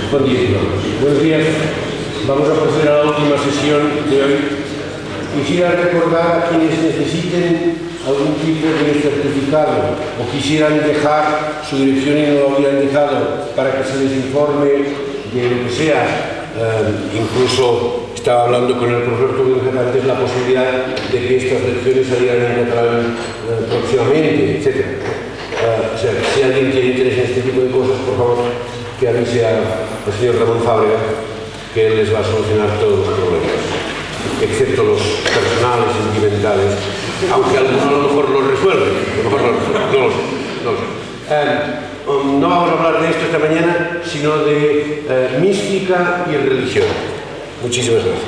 Buen día. Buenos días. Vamos a proceder a la última sesión de hoy. Quisiera recordar a quienes necesiten algún tipo de certificado o quisieran dejar su dirección y no lo habían dejado para que se les informe de lo que sea. Incluso estaba hablando con el profesor Tuguenja antes la posibilidad de que estas lecciones salieran en catalán próximamente, etc. O sea, si alguien tiene interés en este tipo de cosas, por favor, que avise al señor Ramón Fábrega, que él les va a solucionar todos los problemas, excepto los personales, sentimentales, aunque algunos a lo mejor los resuelve, no lo sé. No vamos a hablar de esto esta mañana, sino de mística y religión. Muchísimas gracias.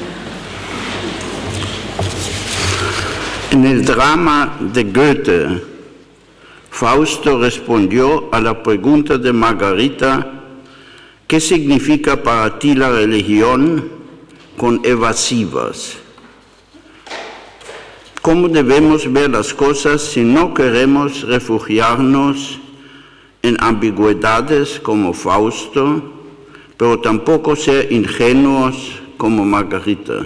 En el drama de Goethe, Fausto respondió a la pregunta de Margarita: ¿qué significa para ti la religión? Con evasivas. ¿Cómo debemos ver las cosas si no queremos refugiarnos en ambigüedades como Fausto, pero tampoco ser ingenuos como Margarita?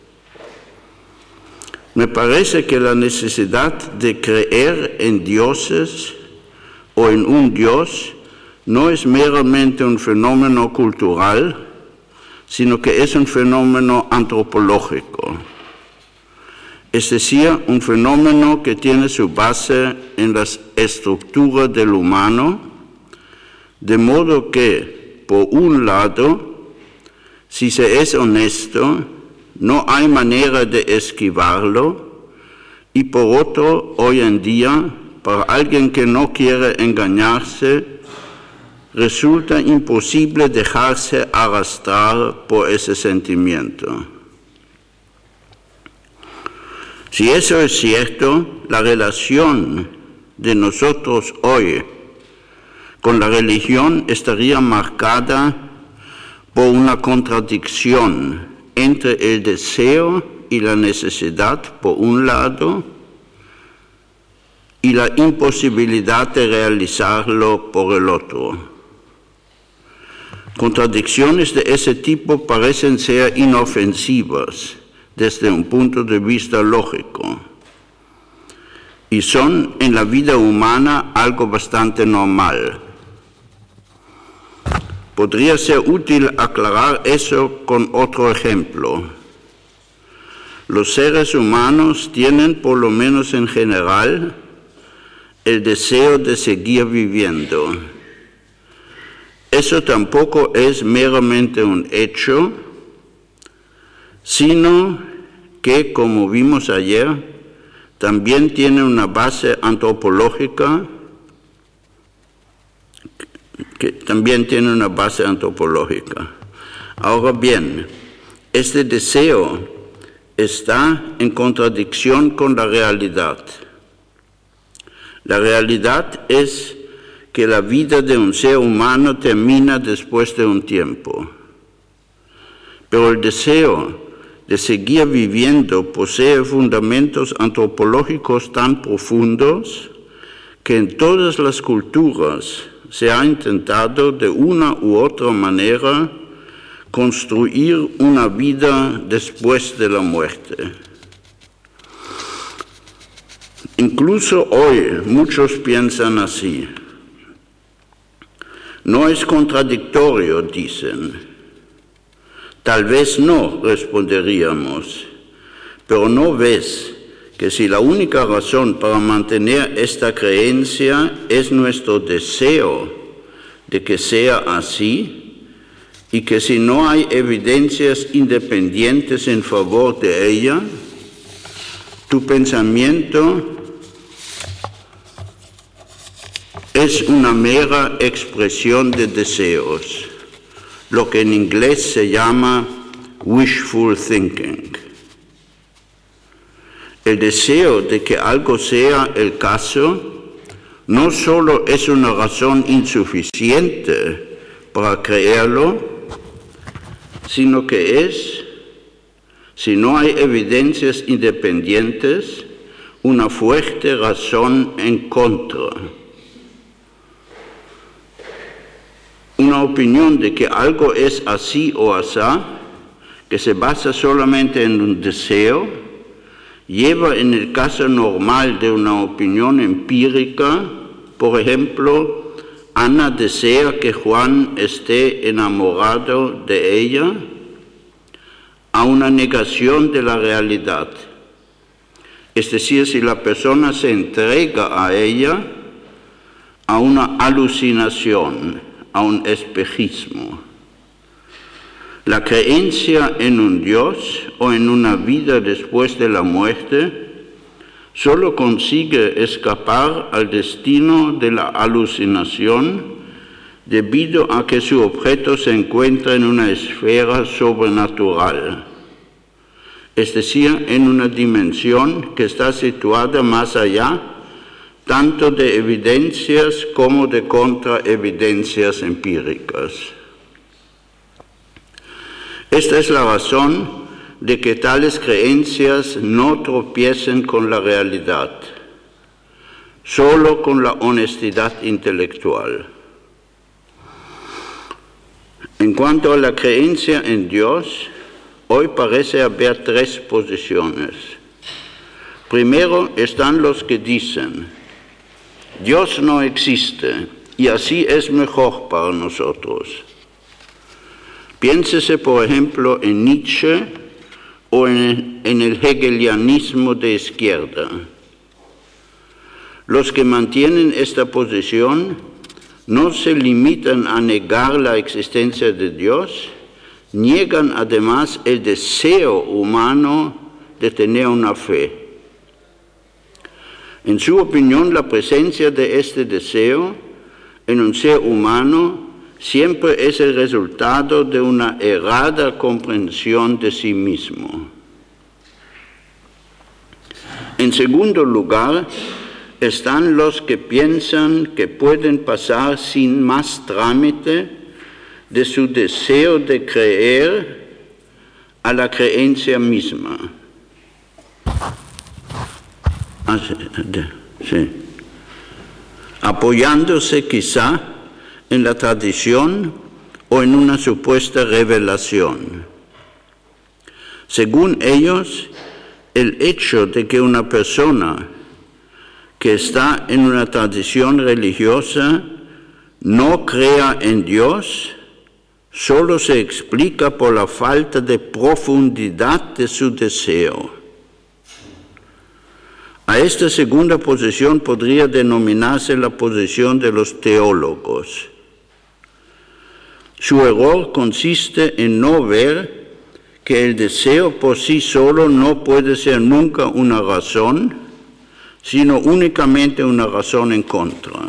Me parece que la necesidad de creer en dioses o en un dios no es meramente un fenómeno cultural, sino que es un fenómeno antropológico. Es decir, un fenómeno que tiene su base en la estructura del humano, de modo que, por un lado, si se es honesto, no hay manera de esquivarlo, y por otro, hoy en día, para alguien que no quiere engañarse, resulta imposible dejarse arrastrar por ese sentimiento. Si eso es cierto, la relación de nosotros hoy con la religión estaría marcada por una contradicción entre el deseo y la necesidad por un lado y la imposibilidad de realizarlo por el otro. Contradicciones de ese tipo parecen ser inofensivas desde un punto de vista lógico y son en la vida humana algo bastante normal. Podría ser útil aclarar eso con otro ejemplo. Los seres humanos tienen, por lo menos en general, el deseo de seguir viviendo. Eso tampoco es meramente un hecho, sino que, como vimos ayer, también tiene una base antropológica, Ahora bien, este deseo está en contradicción con la realidad. La realidad es que la vida de un ser humano termina después de un tiempo. Pero el deseo de seguir viviendo posee fundamentos antropológicos tan profundos que en todas las culturas se ha intentado de una u otra manera construir una vida después de la muerte. Incluso hoy muchos piensan así. No es contradictorio, dicen. Tal vez no, responderíamos, pero ¿no ves que si la única razón para mantener esta creencia es nuestro deseo de que sea así, y que si no hay evidencias independientes en favor de ella, tu pensamiento es una mera expresión de deseos, lo que en inglés se llama wishful thinking? El deseo de que algo sea el caso no solo es una razón insuficiente para creerlo, sino que es, si no hay evidencias independientes, una fuerte razón en contra. una opinión de que algo es así o asá, que se basa solamente en un deseo, lleva en el caso normal de una opinión empírica, por ejemplo, Ana desea que Juan esté enamorado de ella, a una negación de la realidad. Es decir, si la persona se entrega a ella, a una alucinación, a un espejismo. La creencia en un Dios o en una vida después de la muerte solo consigue escapar al destino de la alucinación debido a que su objeto se encuentra en una esfera sobrenatural, es decir, en una dimensión que está situada más allá tanto de evidencias como de contraevidencias empíricas. Esta es la razón de que tales creencias no tropiecen con la realidad, solo con la honestidad intelectual. En cuanto a la creencia en Dios, hoy parece haber tres posiciones. Primero están los que dicen, Dios no existe y así es mejor para nosotros. Piénsese, por ejemplo, en Nietzsche o en el hegelianismo de izquierda. Los que mantienen esta posición no se limitan a negar la existencia de Dios, niegan además el deseo humano de tener una fe. En su opinión, la presencia de este deseo en un ser humano siempre es el resultado de una errada comprensión de sí mismo. En segundo lugar, están los que piensan que pueden pasar sin más trámite de su deseo de creer a la creencia misma. Sí. Apoyándose quizá en la tradición o en una supuesta revelación. Según ellos, el hecho de que una persona que está en una tradición religiosa no crea en Dios, solo se explica por la falta de profundidad de su deseo. A esta segunda posición podría denominarse la posición de los teólogos. Su error consiste en no ver que el deseo por sí solo no puede ser nunca una razón, sino únicamente una razón en contra.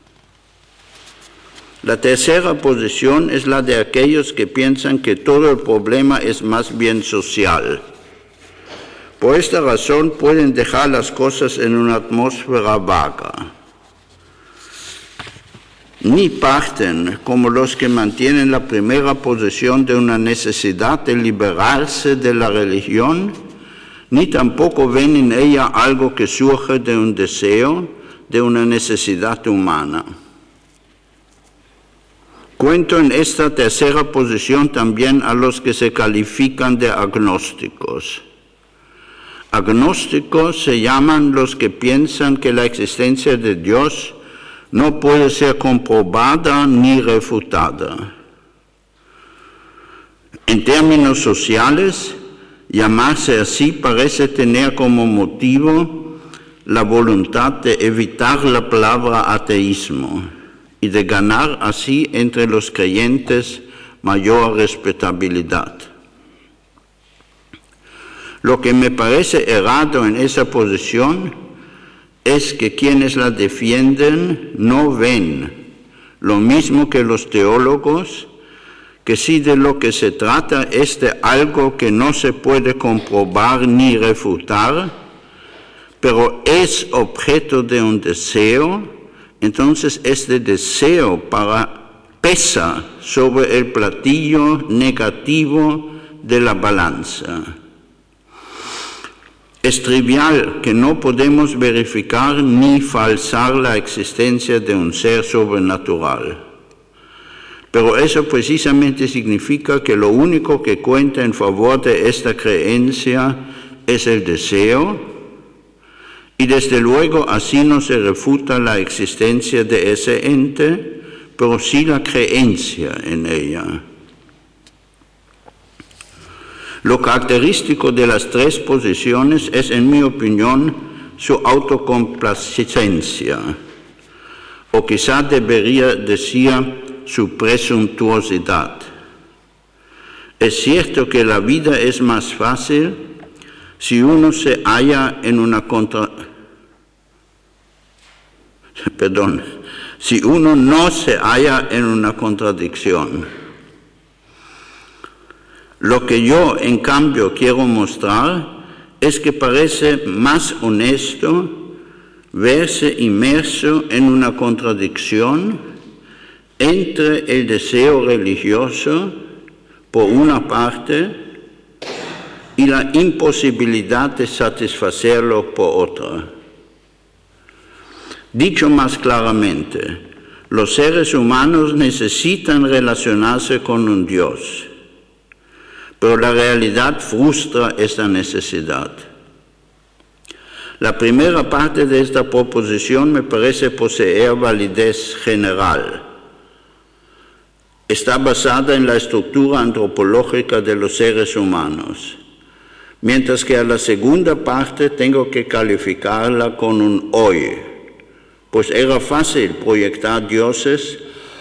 La tercera posición es la de aquellos que piensan que todo el problema es más bien social. Por esta razón pueden dejar las cosas en una atmósfera vaga. Ni parten como los que mantienen la primera posición de una necesidad de liberarse de la religión, ni tampoco ven en ella algo que surge de un deseo, de una necesidad humana. Cuento en esta tercera posición también a los que se califican de agnósticos. Agnósticos se llaman los que piensan que la existencia de Dios no puede ser comprobada ni refutada. En términos sociales, llamarse así parece tener como motivo la voluntad de evitar la palabra ateísmo y de ganar así entre los creyentes mayor respetabilidad. Lo que me parece errado en esa posición es que quienes la defienden no ven, lo mismo que los teólogos, que si de lo que se trata es de algo que no se puede comprobar ni refutar, pero es objeto de un deseo, entonces este deseo pesa sobre el platillo negativo de la balanza. Es trivial que no podemos verificar ni falsar la existencia de un ser sobrenatural. Pero eso precisamente significa que lo único que cuenta en favor de esta creencia es el deseo, y desde luego así no se refuta la existencia de ese ente, pero sí la creencia en ella. Lo característico de las tres posiciones es, en mi opinión, su autocomplacencia, o quizá debería decir su presuntuosidad. Es cierto que la vida es más fácil si uno se halla en una si uno no se halla en una contradicción. Lo que yo, en cambio, quiero mostrar es que parece más honesto verse inmerso en una contradicción entre el deseo religioso, por una parte, y la imposibilidad de satisfacerlo por otra. Dicho más claramente, los seres humanos necesitan relacionarse con un Dios, pero la realidad frustra esta necesidad. La primera parte de esta proposición me parece poseer validez general. Está basada en la estructura antropológica de los seres humanos, mientras que a la segunda parte tengo que calificarla con un hoy, pues era fácil proyectar dioses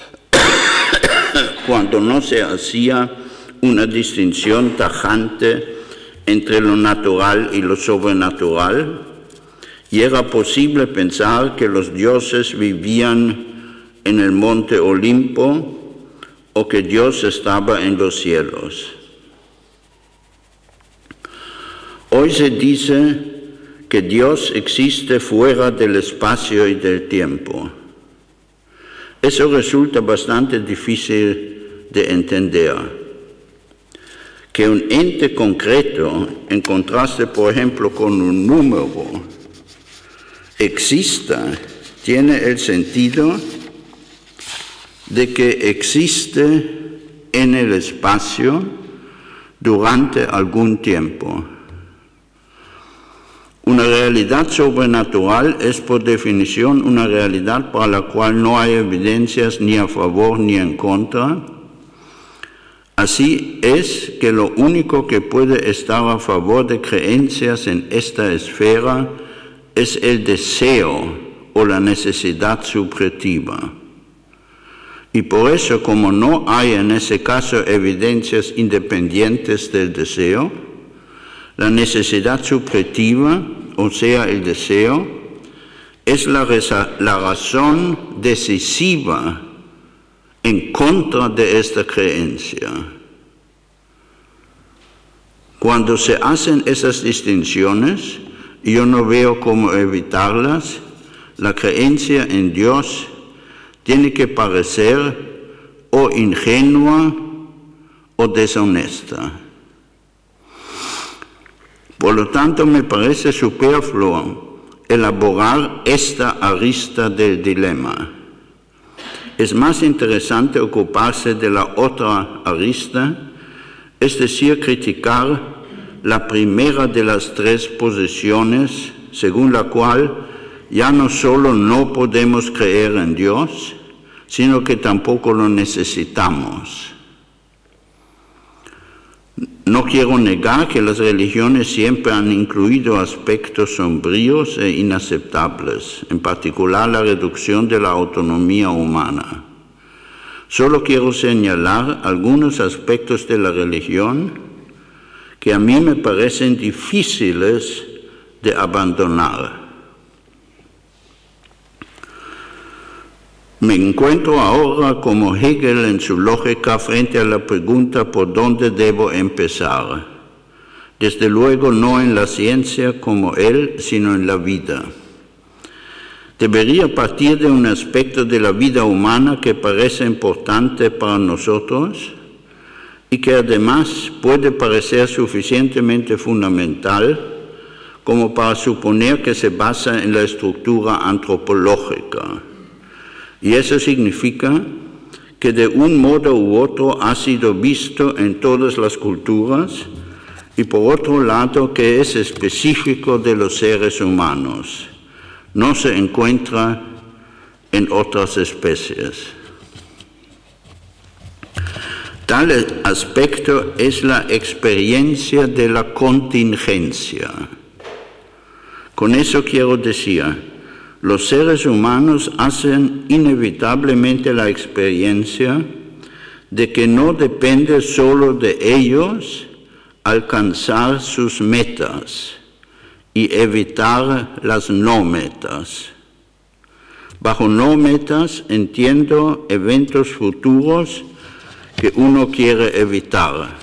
cuando no se hacía una distinción tajante entre lo natural y lo sobrenatural, y era posible pensar que los dioses vivían en el monte Olimpo o que Dios estaba en los cielos. Hoy se dice que Dios existe fuera del espacio y del tiempo. Eso resulta bastante difícil de entender. Que un ente concreto, en contraste, por ejemplo, con un número, exista, tiene el sentido de que existe en el espacio durante algún tiempo. Una realidad sobrenatural es por definición una realidad para la cual no hay evidencias ni a favor ni en contra. Así es que lo único que puede estar a favor de creencias en esta esfera es el deseo o la necesidad subjetiva. Y por eso, como no hay en ese caso evidencias independientes del deseo, la necesidad subjetiva, o sea, el deseo, es la razón decisiva en contra de esta creencia. Cuando se hacen esas distinciones, yo no veo cómo evitarlas. La creencia en Dios tiene que parecer o ingenua o deshonesta. Por lo tanto, me parece superfluo elaborar esta arista del dilema. Es más interesante ocuparse de la otra arista, es decir, criticar la primera de las tres posiciones, según la cual ya no solo no podemos creer en Dios, sino que tampoco lo necesitamos. No quiero negar que las religiones siempre han incluido aspectos sombríos e inaceptables, en particular la reducción de la autonomía humana. Solo quiero señalar algunos aspectos de la religión que a mí me parecen difíciles de abandonar. Me encuentro ahora como Hegel en su lógica frente a la pregunta por dónde debo empezar. Desde luego no en la ciencia como él, sino en la vida. Debería partir de un aspecto de la vida humana que parece importante para nosotros y que además puede parecer suficientemente fundamental como para suponer que se basa en la estructura antropológica. Y eso significa que de un modo u otro ha sido visto en todas las culturas, y por otro lado que es específico de los seres humanos. No se encuentra en otras especies. Tal aspecto es la experiencia de la contingencia. Con eso quiero decir, los seres humanos hacen inevitablemente la experiencia de que no depende solo de ellos alcanzar sus metas y evitar las no metas. Bajo no metas entiendo eventos futuros que uno quiere evitar,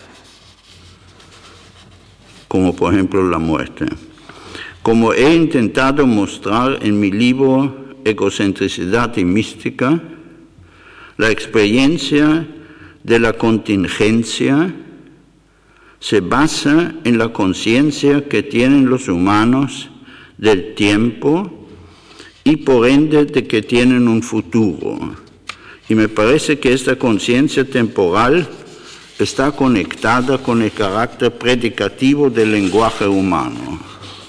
como por ejemplo la muerte. Como he intentado mostrar en mi libro Egocentricidad y Mística, la experiencia de la contingencia se basa en la conciencia que tienen los humanos del tiempo y por ende de que tienen un futuro. Y me parece que esta conciencia temporal está conectada con el carácter predicativo del lenguaje humano.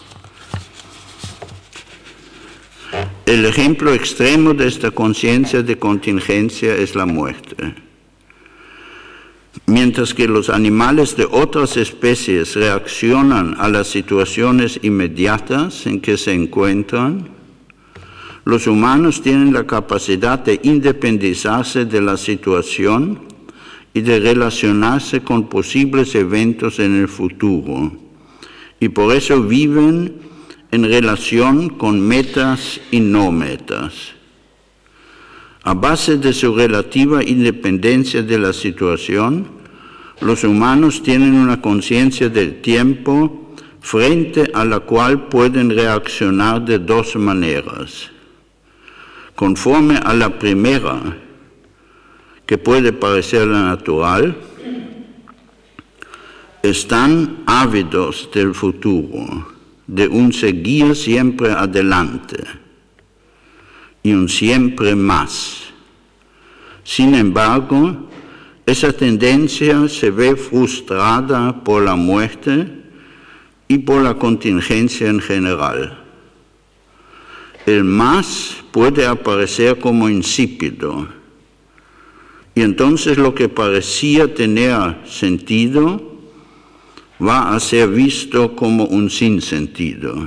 El ejemplo extremo de esta conciencia de contingencia es la muerte. Mientras que los animales de otras especies reaccionan a las situaciones inmediatas en que se encuentran, los humanos tienen la capacidad de independizarse de la situación y de relacionarse con posibles eventos en el futuro, y por eso viven en relación con metas y no metas. A base de su relativa independencia de la situación, los humanos tienen una conciencia del tiempo frente a la cual pueden reaccionar de dos maneras. Conforme a la primera, que puede parecer la natural, están ávidos del futuro, de un seguir siempre adelante y un siempre más. Sin embargo, esa tendencia se ve frustrada por la muerte y por la contingencia en general. El más puede aparecer como insípido, y entonces lo que parecía tener sentido va a ser visto como un sinsentido.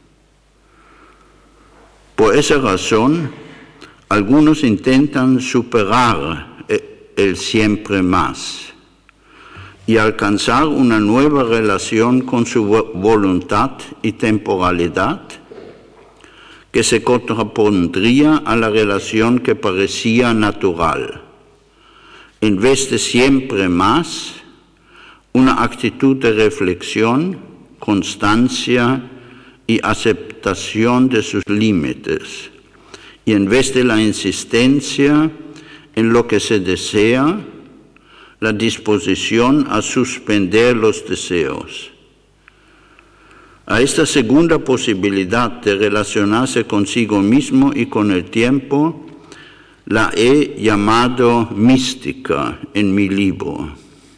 Por esa razón, algunos intentan superar el siempre más y alcanzar una nueva relación con su voluntad y temporalidad que se contrapondría a la relación que parecía natural. En vez de siempre más, una actitud de reflexión, constancia y aceptación de sus límites, y en vez de la insistencia en lo que se desea, la disposición a suspender los deseos. A esta segunda posibilidad de relacionarse consigo mismo y con el tiempo, la he llamado mística en mi libro.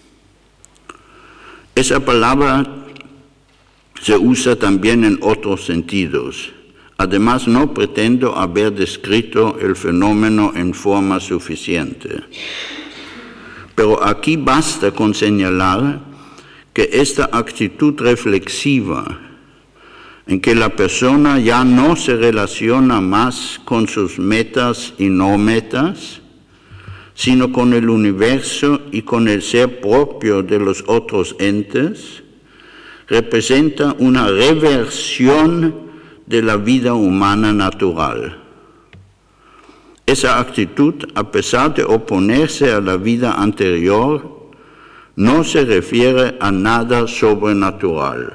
Esa palabra se usa también en otros sentidos. Además, no pretendo haber descrito el fenómeno en forma suficiente. Pero aquí basta con señalar que esta actitud reflexiva, en que la persona ya no se relaciona más con sus metas y no metas, sino con el universo y con el ser propio de los otros entes, representa una reversión de la vida humana natural. Esa actitud, a pesar de oponerse a la vida anterior, no se refiere a nada sobrenatural.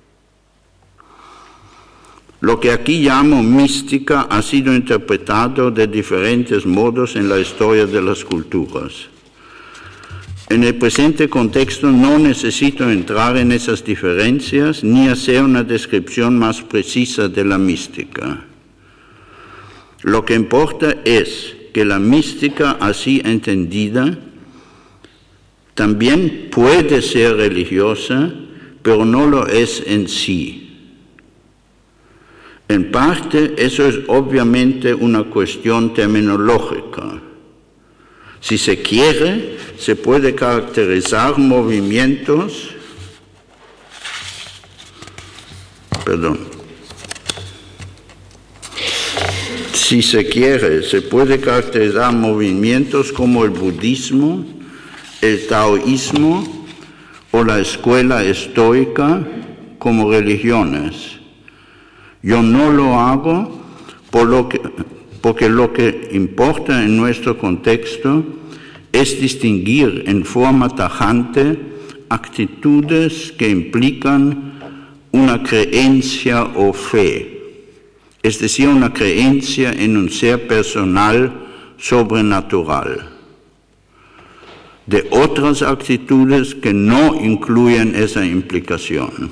Lo que aquí llamo mística ha sido interpretado de diferentes modos en la historia de las culturas. En el presente contexto no necesito entrar en esas diferencias ni hacer una descripción más precisa de la mística. Lo que importa es que la mística así entendida también puede ser religiosa, pero no lo es en sí. En parte, eso es obviamente una cuestión terminológica. Si se quiere, se puede caracterizar movimientos, Si se quiere, se puede caracterizar movimientos como el budismo, el taoísmo o la escuela estoica como religiones. Yo no lo hago porque lo que importa en nuestro contexto es distinguir en forma tajante actitudes que implican una creencia o fe, es decir, una creencia en un ser personal sobrenatural, de otras actitudes que no incluyen esa implicación.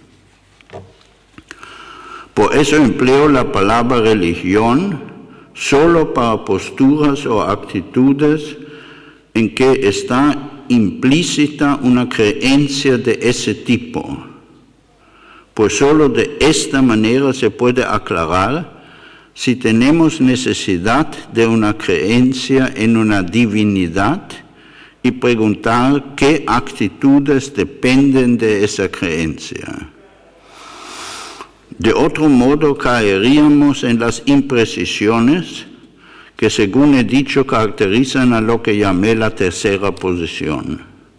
Por eso empleo la palabra religión solo para posturas o actitudes en que está implícita una creencia de ese tipo, pues solo de esta manera se puede aclarar si tenemos necesidad de una creencia en una divinidad y preguntar qué actitudes dependen de esa creencia. De otro modo, caeríamos en las imprecisiones que, según he dicho, caracterizan a lo que llamé la tercera posición.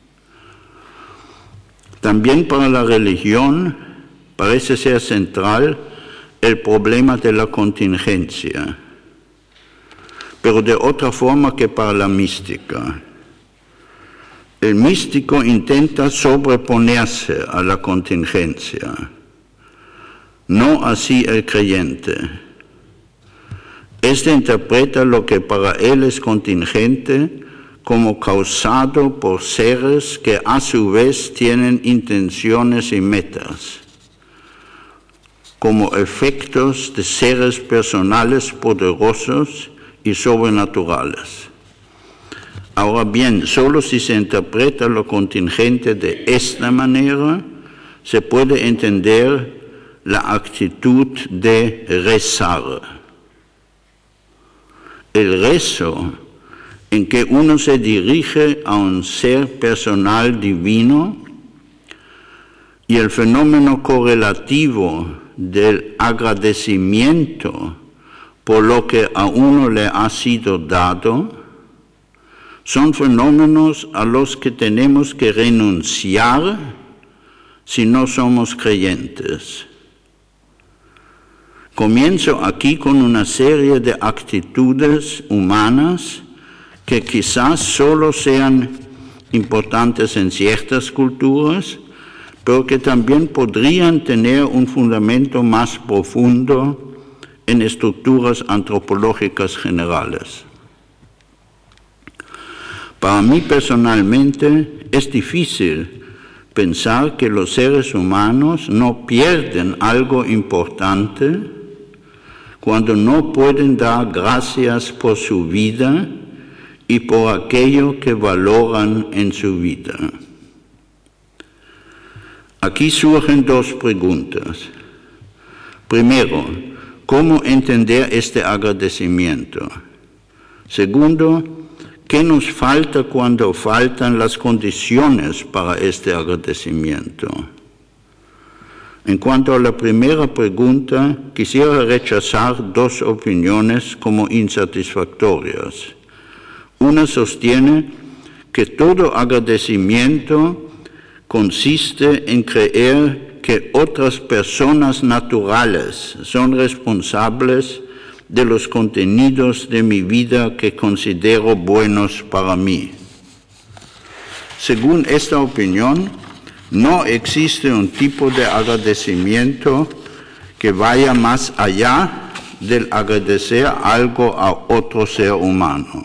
También para la religión parece ser central el problema de la contingencia, pero de otra forma que para la mística. El místico intenta sobreponerse a la contingencia, no así el creyente. Este interpreta lo que para él es contingente como causado por seres que a su vez tienen intenciones y metas, como efectos de seres personales poderosos y sobrenaturales. Ahora bien, solo si se interpreta lo contingente de esta manera, se puede entender la actitud de rezar. El rezo, en que uno se dirige a un ser personal divino, y el fenómeno correlativo del agradecimiento por lo que a uno le ha sido dado, son fenómenos a los que tenemos que renunciar si no somos creyentes. Comienzo aquí con una serie de actitudes humanas que quizás solo sean importantes en ciertas culturas, pero que también podrían tener un fundamento más profundo en estructuras antropológicas generales. Para mí personalmente es difícil pensar que los seres humanos no pierden algo importante cuando no pueden dar gracias por su vida y por aquello que valoran en su vida. Aquí surgen dos preguntas. Primero, ¿cómo entender este agradecimiento? Segundo, ¿qué nos falta cuando faltan las condiciones para este agradecimiento? En cuanto a la primera pregunta, quisiera rechazar dos opiniones como insatisfactorias. Una sostiene que todo agradecimiento consiste en creer que otras personas naturales son responsables de los contenidos de mi vida que considero buenos para mí. Según esta opinión, no existe un tipo de agradecimiento que vaya más allá del agradecer algo a otro ser humano.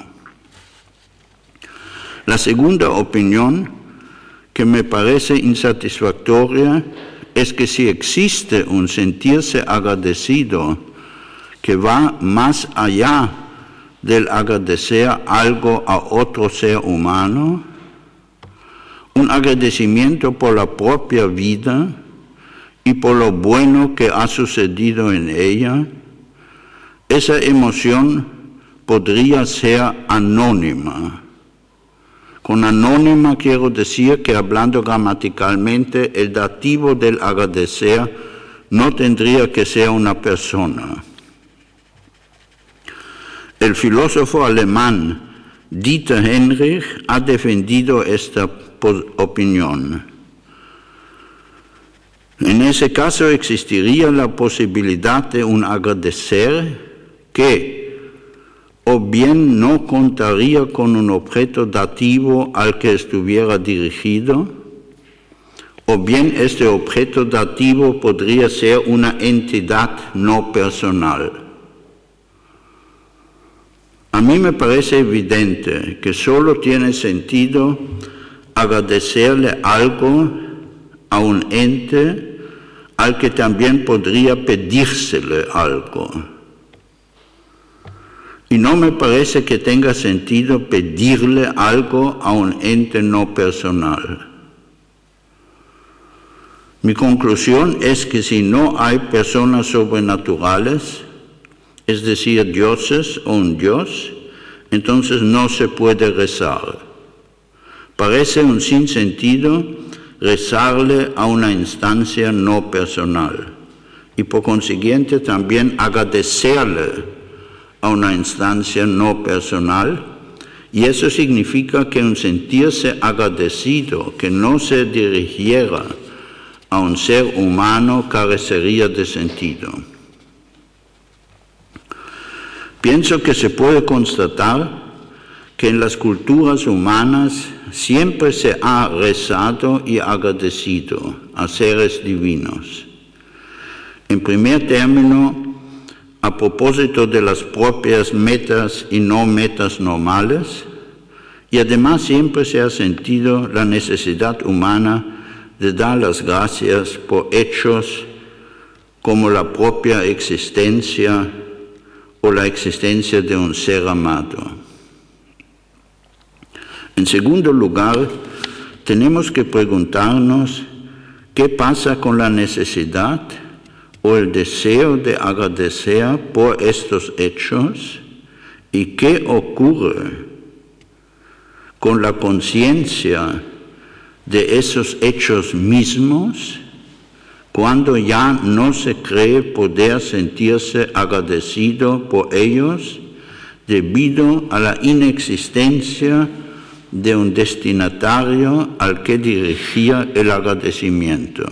La segunda opinión, que me parece insatisfactoria, es que si existe un sentirse agradecido que va más allá del agradecer algo a otro ser humano, un agradecimiento por la propia vida y por lo bueno que ha sucedido en ella, esa emoción podría ser anónima. Con anónima quiero decir que, hablando gramaticalmente, el dativo del agradecer no tendría que ser una persona. El filósofo alemán Dieter Henrich ha defendido esta opinión. En ese caso existiría la posibilidad de un agradecer que o bien no contaría con un objeto dativo al que estuviera dirigido, o bien este objeto dativo podría ser una entidad no personal. A mí me parece evidente que solo tiene sentido agradecerle algo a un ente al que también podría pedírsele algo. Y no me parece que tenga sentido pedirle algo a un ente no personal. Mi conclusión es que si no hay personas sobrenaturales, es decir, dioses o un dios, entonces no se puede rezar. Parece un sinsentido rezarle a una instancia no personal y por consiguiente también agradecerle a una instancia no personal, y eso significa que un sentirse agradecido que no se dirigiera a un ser humano carecería de sentido. Pienso que se puede constatar que en las culturas humanas siempre se ha rezado y agradecido a seres divinos. En primer término, a propósito de las propias metas y no metas normales, y además siempre se ha sentido la necesidad humana de dar las gracias por hechos como la propia existencia o la existencia de un ser amado. En segundo lugar, tenemos que preguntarnos qué pasa con la necesidad o el deseo de agradecer por estos hechos y qué ocurre con la conciencia de esos hechos mismos cuando ya no se cree poder sentirse agradecido por ellos debido a la inexistencia de un destinatario al que dirigía el agradecimiento.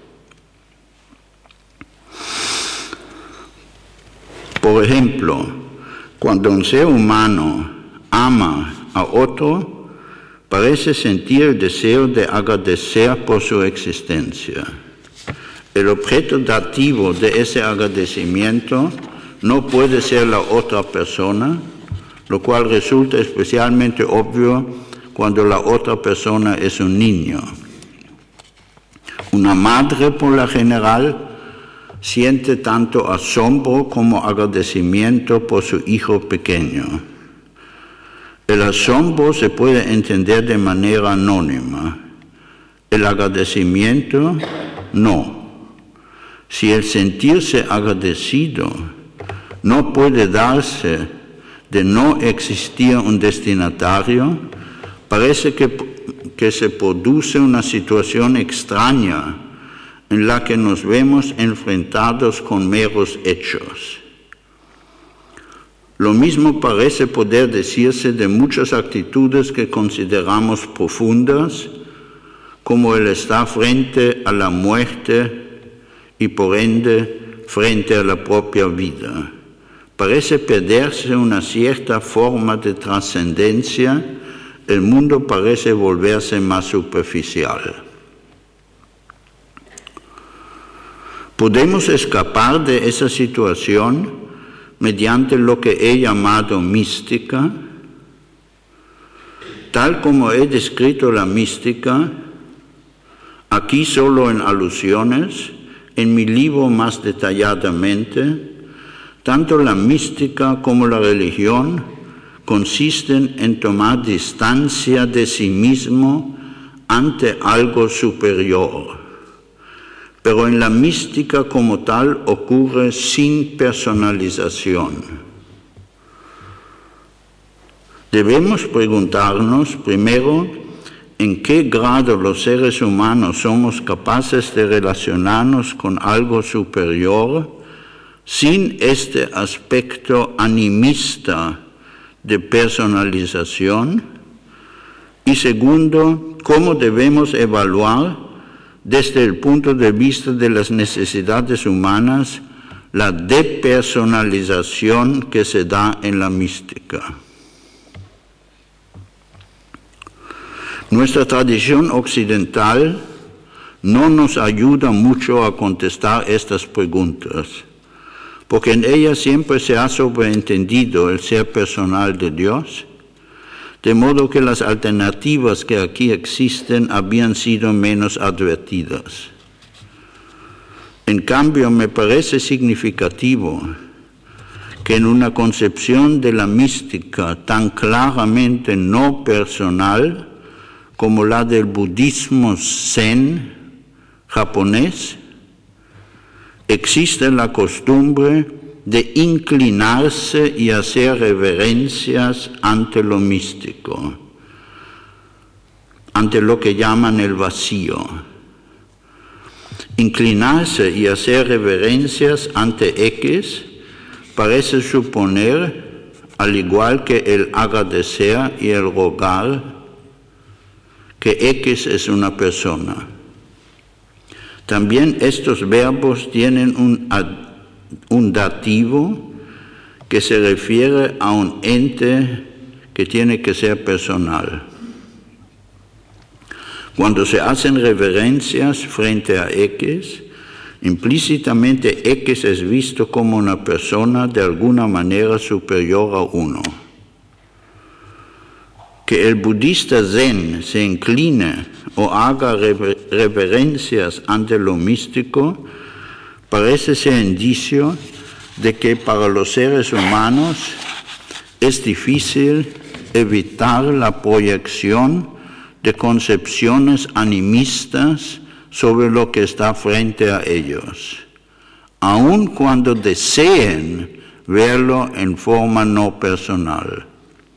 Por ejemplo, cuando un ser humano ama a otro, parece sentir el deseo de agradecer por su existencia. El objeto dativo de ese agradecimiento no puede ser la otra persona, lo cual resulta especialmente obvio cuando la otra persona es un niño. Una madre, por lo general, siente tanto asombro como agradecimiento por su hijo pequeño. El asombro se puede entender de manera anónima, el agradecimiento no. Si el sentirse agradecido no puede darse de no existir un destinatario, parece que se produce una situación extraña en la que nos vemos enfrentados con meros hechos. Lo mismo parece poder decirse de muchas actitudes que consideramos profundas, como el estar frente a la muerte y por ende frente a la propia vida. Parece perderse una cierta forma de trascendencia, el mundo parece volverse más superficial. Podemos escapar de esa situación mediante lo que he llamado mística. Tal como he descrito la mística, aquí solo en alusiones, en mi libro más detalladamente, tanto la mística como la religión consisten en tomar distancia de sí mismo ante algo superior. Pero en la mística como tal ocurre sin personalización. Debemos preguntarnos primero en qué grado los seres humanos somos capaces de relacionarnos con algo superior sin este aspecto animista de personalización. Y segundo, cómo debemos evaluar desde el punto de vista de las necesidades humanas la depersonalización que se da en la mística. Nuestra tradición occidental no nos ayuda mucho a contestar estas preguntas, porque en ella siempre se ha sobreentendido el ser personal de Dios, de modo que las alternativas que aquí existen habían sido menos advertidas. En cambio, me parece significativo que en una concepción de la mística tan claramente no personal como la del budismo zen japonés, existe la costumbre de inclinarse y hacer reverencias ante lo místico, ante lo que llaman el vacío. Inclinarse y hacer reverencias ante X parece suponer, al igual que el agradecer y el rogar, que X es una persona. También estos verbos tienen un dativo que se refiere a un ente que tiene que ser personal. Cuando se hacen reverencias frente a X, implícitamente X es visto como una persona de alguna manera superior a uno. Que el budista zen se incline o haga reverencias ante lo místico parece ser indicio de que para los seres humanos es difícil evitar la proyección de concepciones animistas sobre lo que está frente a ellos, aun cuando deseen verlo en forma no personal.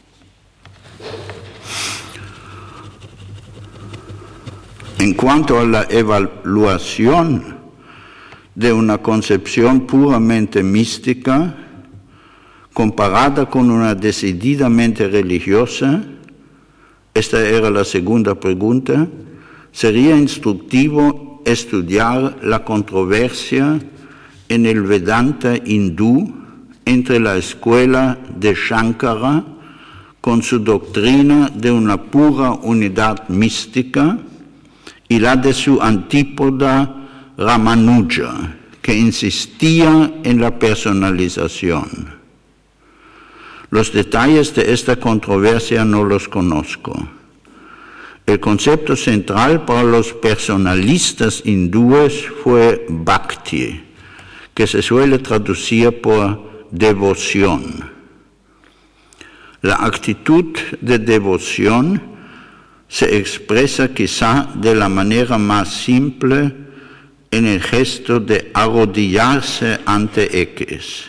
En cuanto a la evaluación de una concepción puramente mística, comparada con una decididamente religiosa, esta era la segunda pregunta, sería instructivo estudiar la controversia en el Vedanta hindú entre la escuela de Shankara con su doctrina de una pura unidad mística y la de su antípoda Ramanuja, que insistía en la personalización. Los detalles de esta controversia no los conozco. El concepto central para los personalistas hindúes fue bhakti, que se suele traducir por devoción. La actitud de devoción se expresa quizá de la manera más simple en el gesto de arrodillarse ante X.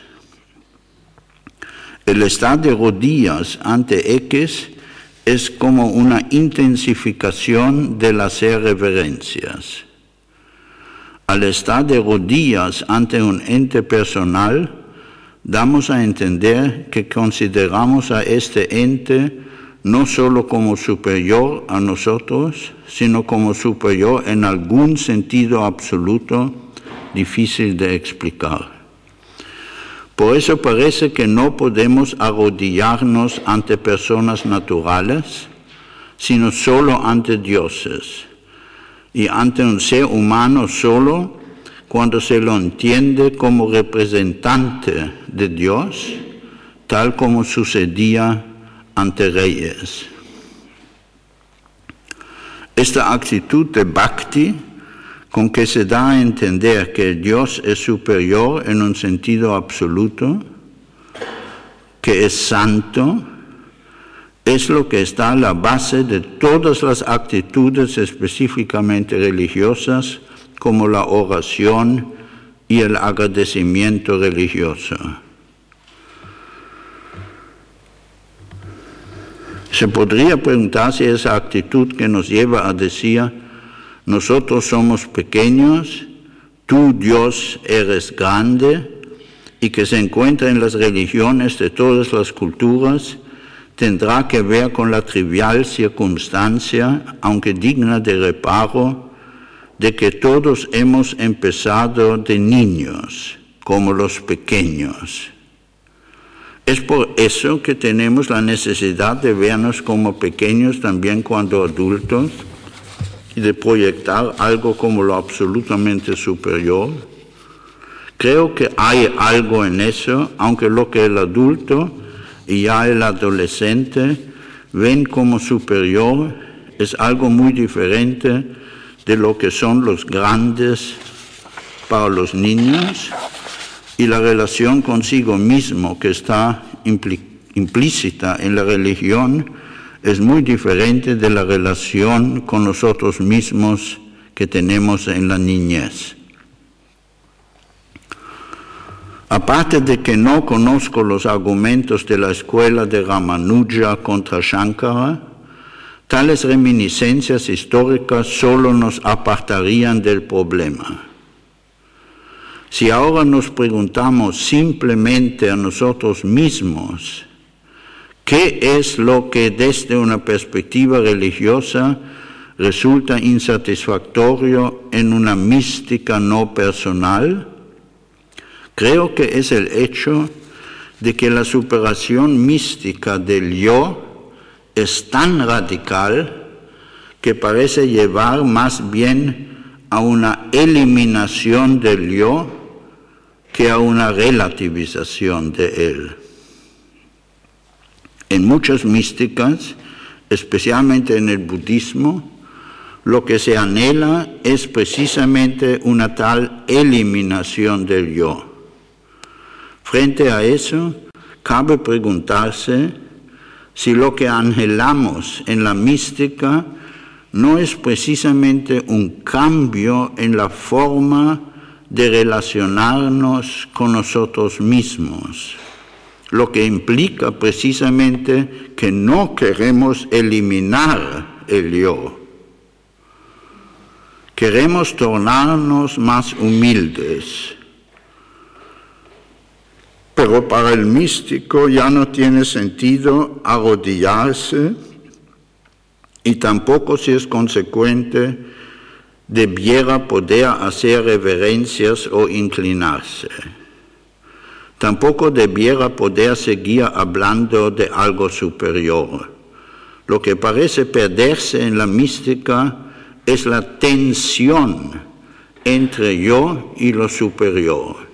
El estar de rodillas ante X es como una intensificación del hacer reverencias. Al estar de rodillas ante un ente personal, damos a entender que consideramos a este ente no solo como superior a nosotros, sino como superior en algún sentido absoluto difícil de explicar. Por eso parece que no podemos arrodillarnos ante personas naturales, sino solo ante dioses, y ante un ser humano solo cuando se lo entiende como representante de Dios, tal como sucedía ante reyes. Esta actitud de bhakti, con que se da a entender que el Dios es superior en un sentido absoluto, que es santo, es lo que está a la base de todas las actitudes específicamente religiosas, como la oración y el agradecimiento religioso. Se podría preguntar si esa actitud que nos lleva a decir, nosotros somos pequeños, tú, Dios, eres grande, y que se encuentra en las religiones de todas las culturas, tendrá que ver con la trivial circunstancia, aunque digna de reparo, de que todos hemos empezado de niños, como los pequeños. Es por eso que tenemos la necesidad de vernos como pequeños también cuando adultos y de proyectar algo como lo absolutamente superior. Creo que hay algo en eso, aunque lo que el adulto y ya el adolescente ven como superior es algo muy diferente de lo que son los grandes para los niños, y la relación consigo mismo que está implícita en la religión es muy diferente de la relación con nosotros mismos que tenemos en la niñez. Aparte de que no conozco los argumentos de la escuela de Ramanuja contra Shankara, tales reminiscencias históricas solo nos apartarían del problema. Si ahora nos preguntamos simplemente a nosotros mismos, ¿qué es lo que desde una perspectiva religiosa resulta insatisfactorio en una mística no personal? Creo que es el hecho de que la superación mística del yo es tan radical que parece llevar más bien a una eliminación del yo que a una relativización de él. En muchas místicas, especialmente en el budismo, lo que se anhela es precisamente una tal eliminación del yo. Frente a eso, cabe preguntarse si lo que anhelamos en la mística no es precisamente un cambio en la forma de relacionarnos con nosotros mismos, lo que implica precisamente que no queremos eliminar el yo. Queremos tornarnos más humildes. Pero para el místico ya no tiene sentido arrodillarse y tampoco, si es consecuente, debiera poder hacer reverencias o inclinarse. Tampoco debiera poder seguir hablando de algo superior. Lo que parece perderse en la mística es la tensión entre yo y lo superior.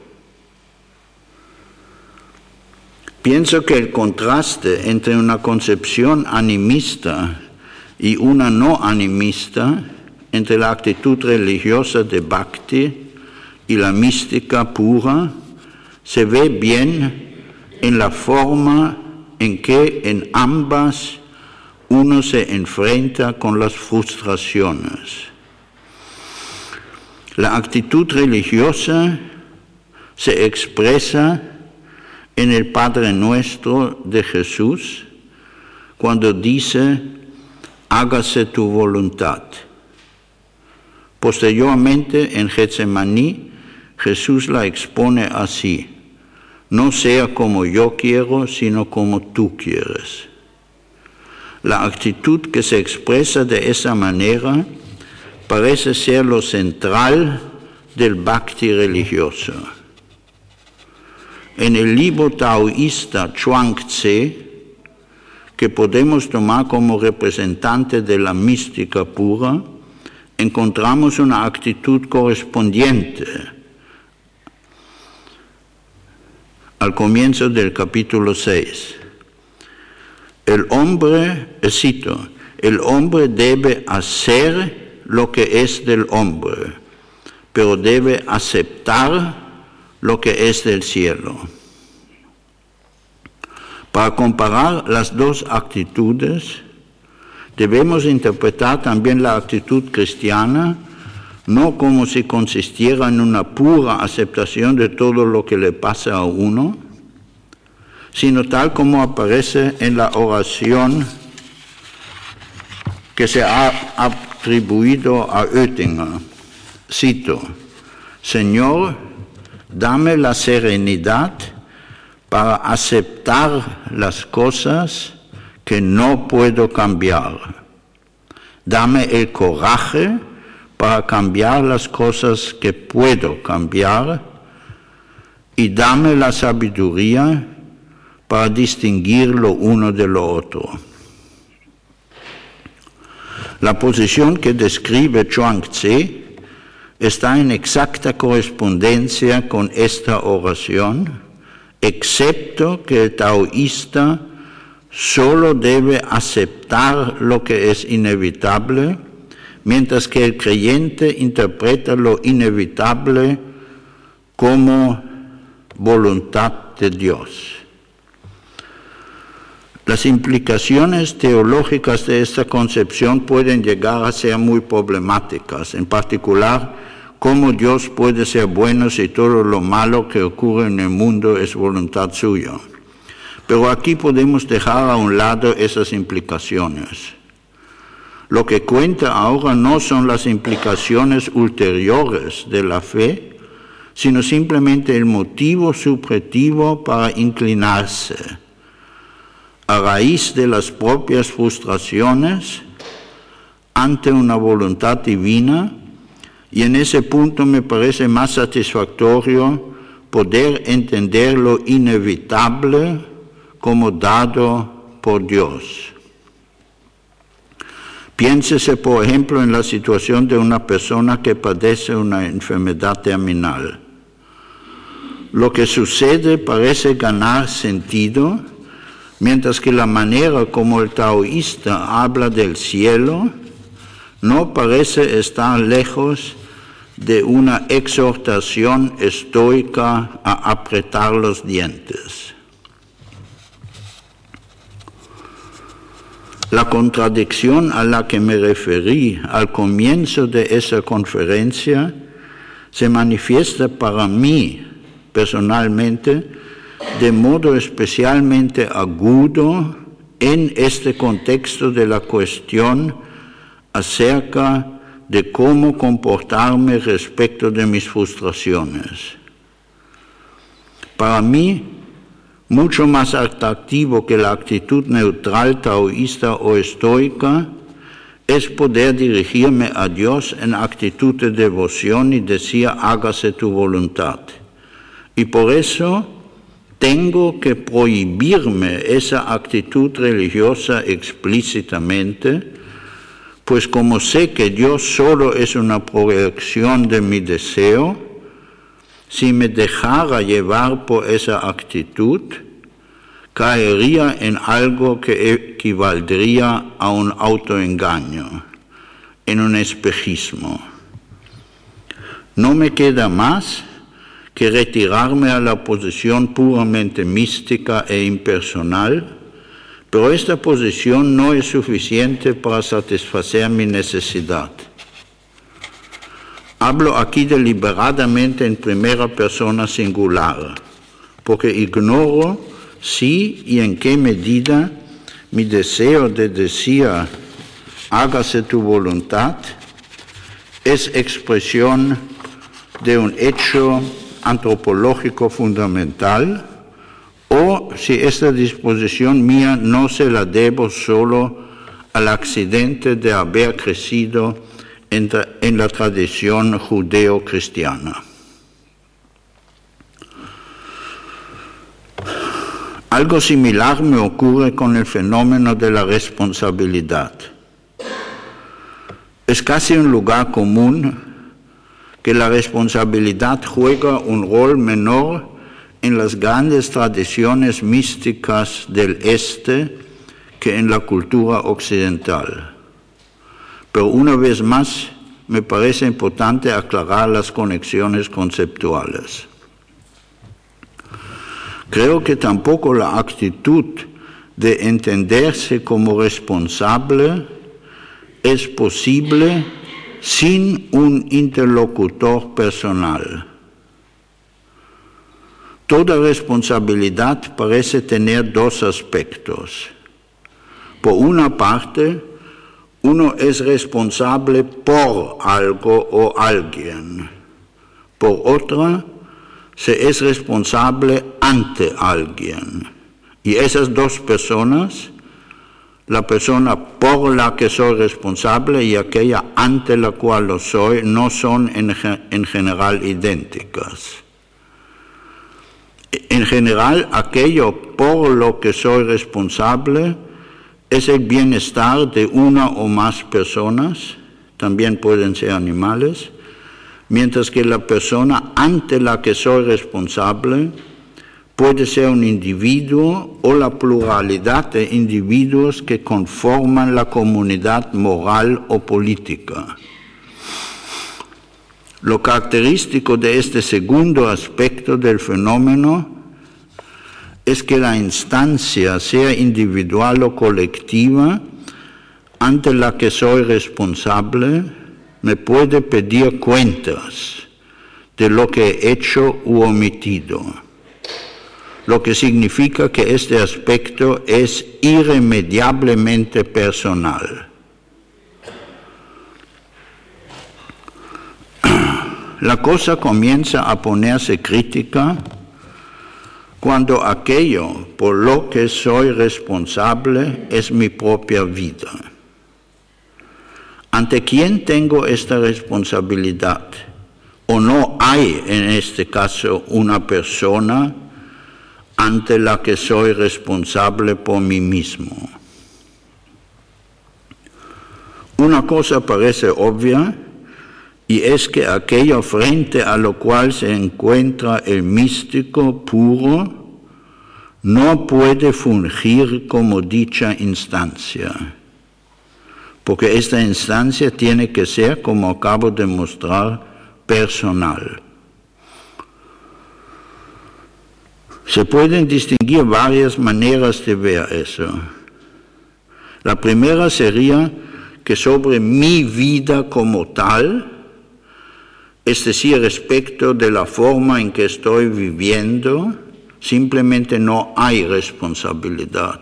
Pienso que el contraste entre una concepción animista y una no animista, entre la actitud religiosa de Bhakti y la mística pura, se ve bien en la forma en que en ambas uno se enfrenta con las frustraciones. La actitud religiosa se expresa en el Padre Nuestro de Jesús, cuando dice, hágase tu voluntad. Posteriormente, en Getsemaní, Jesús la expone así, no sea como yo quiero, sino como tú quieres. La actitud que se expresa de esa manera parece ser lo central del Bhakti religioso. En el libro taoísta Chuang Tse, que podemos tomar como representante de la mística pura, encontramos una actitud correspondiente. Al comienzo del capítulo 6, el hombre, cito, el hombre debe hacer lo que es del hombre, pero debe aceptar lo que es del cielo. Para comparar las dos actitudes, debemos interpretar también la actitud cristiana no como si consistiera en una pura aceptación de todo lo que le pasa a uno, sino tal como aparece en la oración que se ha atribuido a Oettinger. Cito: Señor, dame la serenidad para aceptar las cosas que no puedo cambiar. Dame el coraje para cambiar las cosas que puedo cambiar y dame la sabiduría para distinguir lo uno de lo otro. La posición que describe Chuang-Tzu está en exacta correspondencia con esta oración, excepto que el taoísta solo debe aceptar lo que es inevitable, mientras que el creyente interpreta lo inevitable como voluntad de Dios. Las implicaciones teológicas de esta concepción pueden llegar a ser muy problemáticas, en particular, cómo Dios puede ser bueno si todo lo malo que ocurre en el mundo es voluntad suya. Pero aquí podemos dejar a un lado esas implicaciones. Lo que cuenta ahora no son las implicaciones ulteriores de la fe, sino simplemente el motivo subjetivo para inclinarse, a raíz de las propias frustraciones, ante una voluntad divina, y en ese punto me parece más satisfactorio poder entender lo inevitable como dado por Dios. Piénsese, por ejemplo, en la situación de una persona que padece una enfermedad terminal. Lo que sucede parece ganar sentido, mientras que la manera como el taoísta habla del cielo no parece estar lejos de una exhortación estoica a apretar los dientes. La contradicción a la que me referí al comienzo de esa conferencia se manifiesta para mí, personalmente, de modo especialmente agudo en este contexto de la cuestión acerca de cómo comportarme respecto de mis frustraciones. Para mí, mucho más atractivo que la actitud neutral, taoísta o estoica, es poder dirigirme a Dios en actitud de devoción y decir, hágase tu voluntad. Y por eso tengo que prohibirme esa actitud religiosa explícitamente, pues como sé que Dios solo es una proyección de mi deseo, si me dejara llevar por esa actitud, caería en algo que equivaldría a un autoengaño, en un espejismo. No me queda más que retirarme a la posición puramente mística e impersonal, pero esta posición no es suficiente para satisfacer mi necesidad. Hablo aquí deliberadamente en primera persona singular, porque ignoro si y en qué medida mi deseo de decir hágase tu voluntad es expresión de un hecho antropológico fundamental, o si esta disposición mía no se la debo solo al accidente de haber crecido en la tradición judeo-cristiana. Algo similar me ocurre con el fenómeno de la responsabilidad. Es casi un lugar común que la responsabilidad juega un rol menor en las grandes tradiciones místicas del Este que en la cultura occidental. Pero una vez más, me parece importante aclarar las conexiones conceptuales. Creo que tampoco la actitud de entenderse como responsable es posible sin un interlocutor personal. Toda responsabilidad parece tener dos aspectos. Por una parte, uno es responsable por algo o alguien. Por otra, se es responsable ante alguien. Y esas dos personas, la persona por la que soy responsable y aquella ante la cual lo soy, no son en general idénticas. En general, aquello por lo que soy responsable es el bienestar de una o más personas, también pueden ser animales, mientras que la persona ante la que soy responsable puede ser un individuo o la pluralidad de individuos que conforman la comunidad moral o política. Lo característico de este segundo aspecto del fenómeno es que la instancia, sea individual o colectiva, ante la que soy responsable, me puede pedir cuentas de lo que he hecho u omitido, lo que significa que este aspecto es irremediablemente personal. La cosa comienza a ponerse crítica cuando aquello por lo que soy responsable es mi propia vida. ¿Ante quién tengo esta responsabilidad? ¿O no hay en este caso una persona ante la que soy responsable por mí mismo? Una cosa parece obvia, y es que aquello frente a lo cual se encuentra el místico puro no puede fungir como dicha instancia, porque esta instancia tiene que ser, como acabo de mostrar, personal. Se pueden distinguir varias maneras de ver eso. La primera sería que sobre mi vida como tal, es decir, respecto de la forma en que estoy viviendo, simplemente no hay responsabilidad.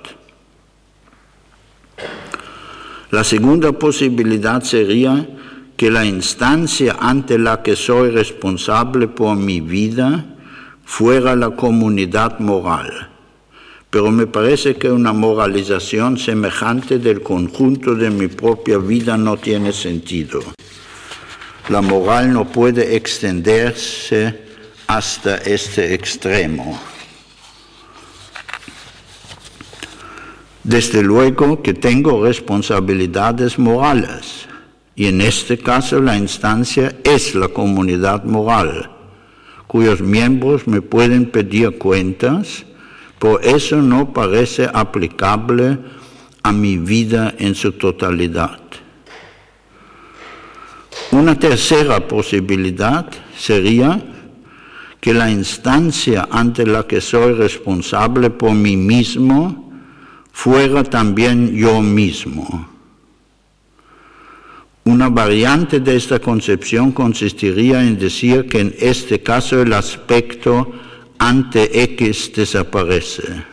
La segunda posibilidad sería que la instancia ante la que soy responsable por mi vida fuera la comunidad moral. Pero me parece que una moralización semejante del conjunto de mi propia vida no tiene sentido. La moral no puede extenderse hasta este extremo. Desde luego que tengo responsabilidades morales, y en este caso la instancia es la comunidad moral, cuyos miembros me pueden pedir cuentas, por eso no parece aplicable a mi vida en su totalidad. Una tercera posibilidad sería que la instancia ante la que soy responsable por mí mismo fuera también yo mismo. Una variante de esta concepción consistiría en decir que en este caso el aspecto ante X desaparece.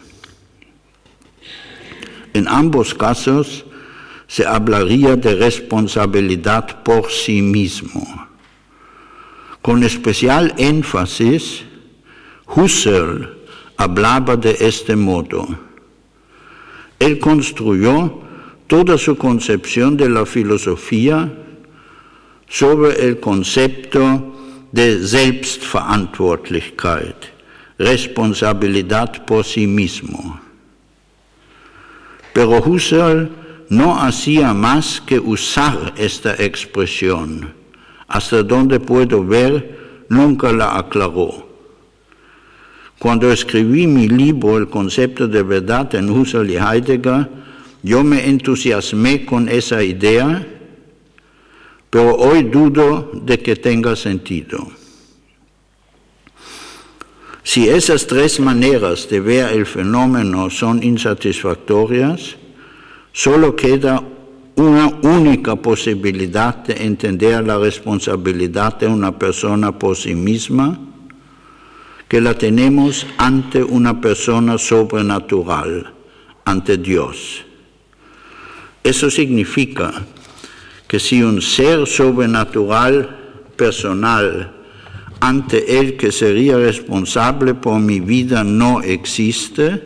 En ambos casos se hablaría de responsabilidad por sí mismo. Con especial énfasis, Husserl hablaba de este modo. Él construyó toda su concepción de la filosofía sobre el concepto de Selbstverantwortlichkeit, responsabilidad por sí mismo. Pero Husserl no hacía más que usar esta expresión. Hasta donde puedo ver, nunca la aclaró. Cuando escribí mi libro El concepto de verdad en Husserl y Heidegger, yo me entusiasmé con esa idea, pero hoy dudo de que tenga sentido. Si esas tres maneras de ver el fenómeno son insatisfactorias, solo queda una única posibilidad de entender la responsabilidad de una persona por sí misma, que la tenemos ante una persona sobrenatural, ante Dios. Eso significa que si un ser sobrenatural personal ante el que sería responsable por mi vida no existe,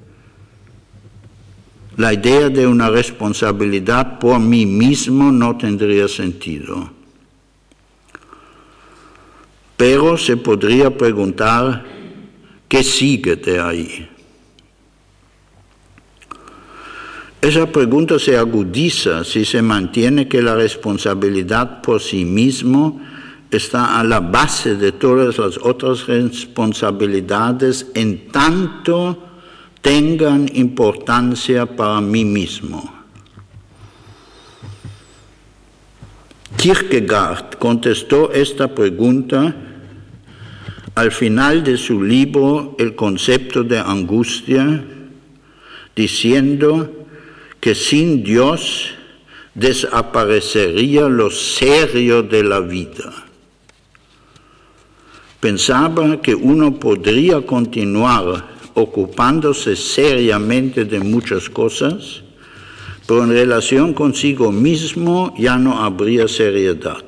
la idea de una responsabilidad por mí mismo no tendría sentido. Pero se podría preguntar, ¿qué sigue de ahí? Esa pregunta se agudiza si se mantiene que la responsabilidad por sí mismo está a la base de todas las otras responsabilidades en tanto tengan importancia para mí mismo. Kierkegaard contestó esta pregunta al final de su libro El concepto de angustia, diciendo que sin Dios desaparecería lo serio de la vida. Pensaba que uno podría continuar ocupándose seriamente de muchas cosas, pero en relación consigo mismo ya no habría seriedad.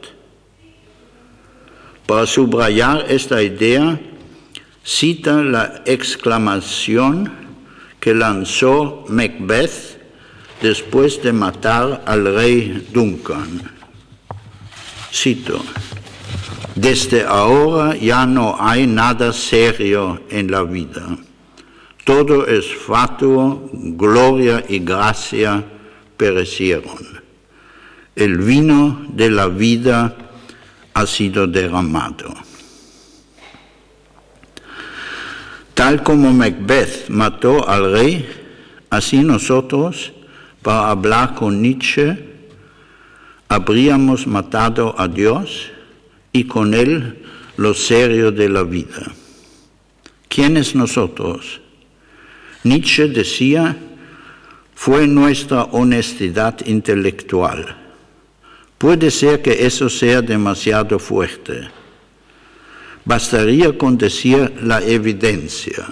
Para subrayar esta idea, cita la exclamación que lanzó Macbeth después de matar al rey Duncan. Cito: «Desde ahora ya no hay nada serio en la vida. Todo es fatuo, gloria y gracia perecieron. El vino de la vida ha sido derramado». Tal como Macbeth mató al rey, así nosotros, para hablar con Nietzsche, habríamos matado a Dios y con él lo serio de la vida. ¿Quiénes nosotros? Nietzsche decía, fue nuestra honestidad intelectual. Puede ser que eso sea demasiado fuerte. Bastaría con decir la evidencia.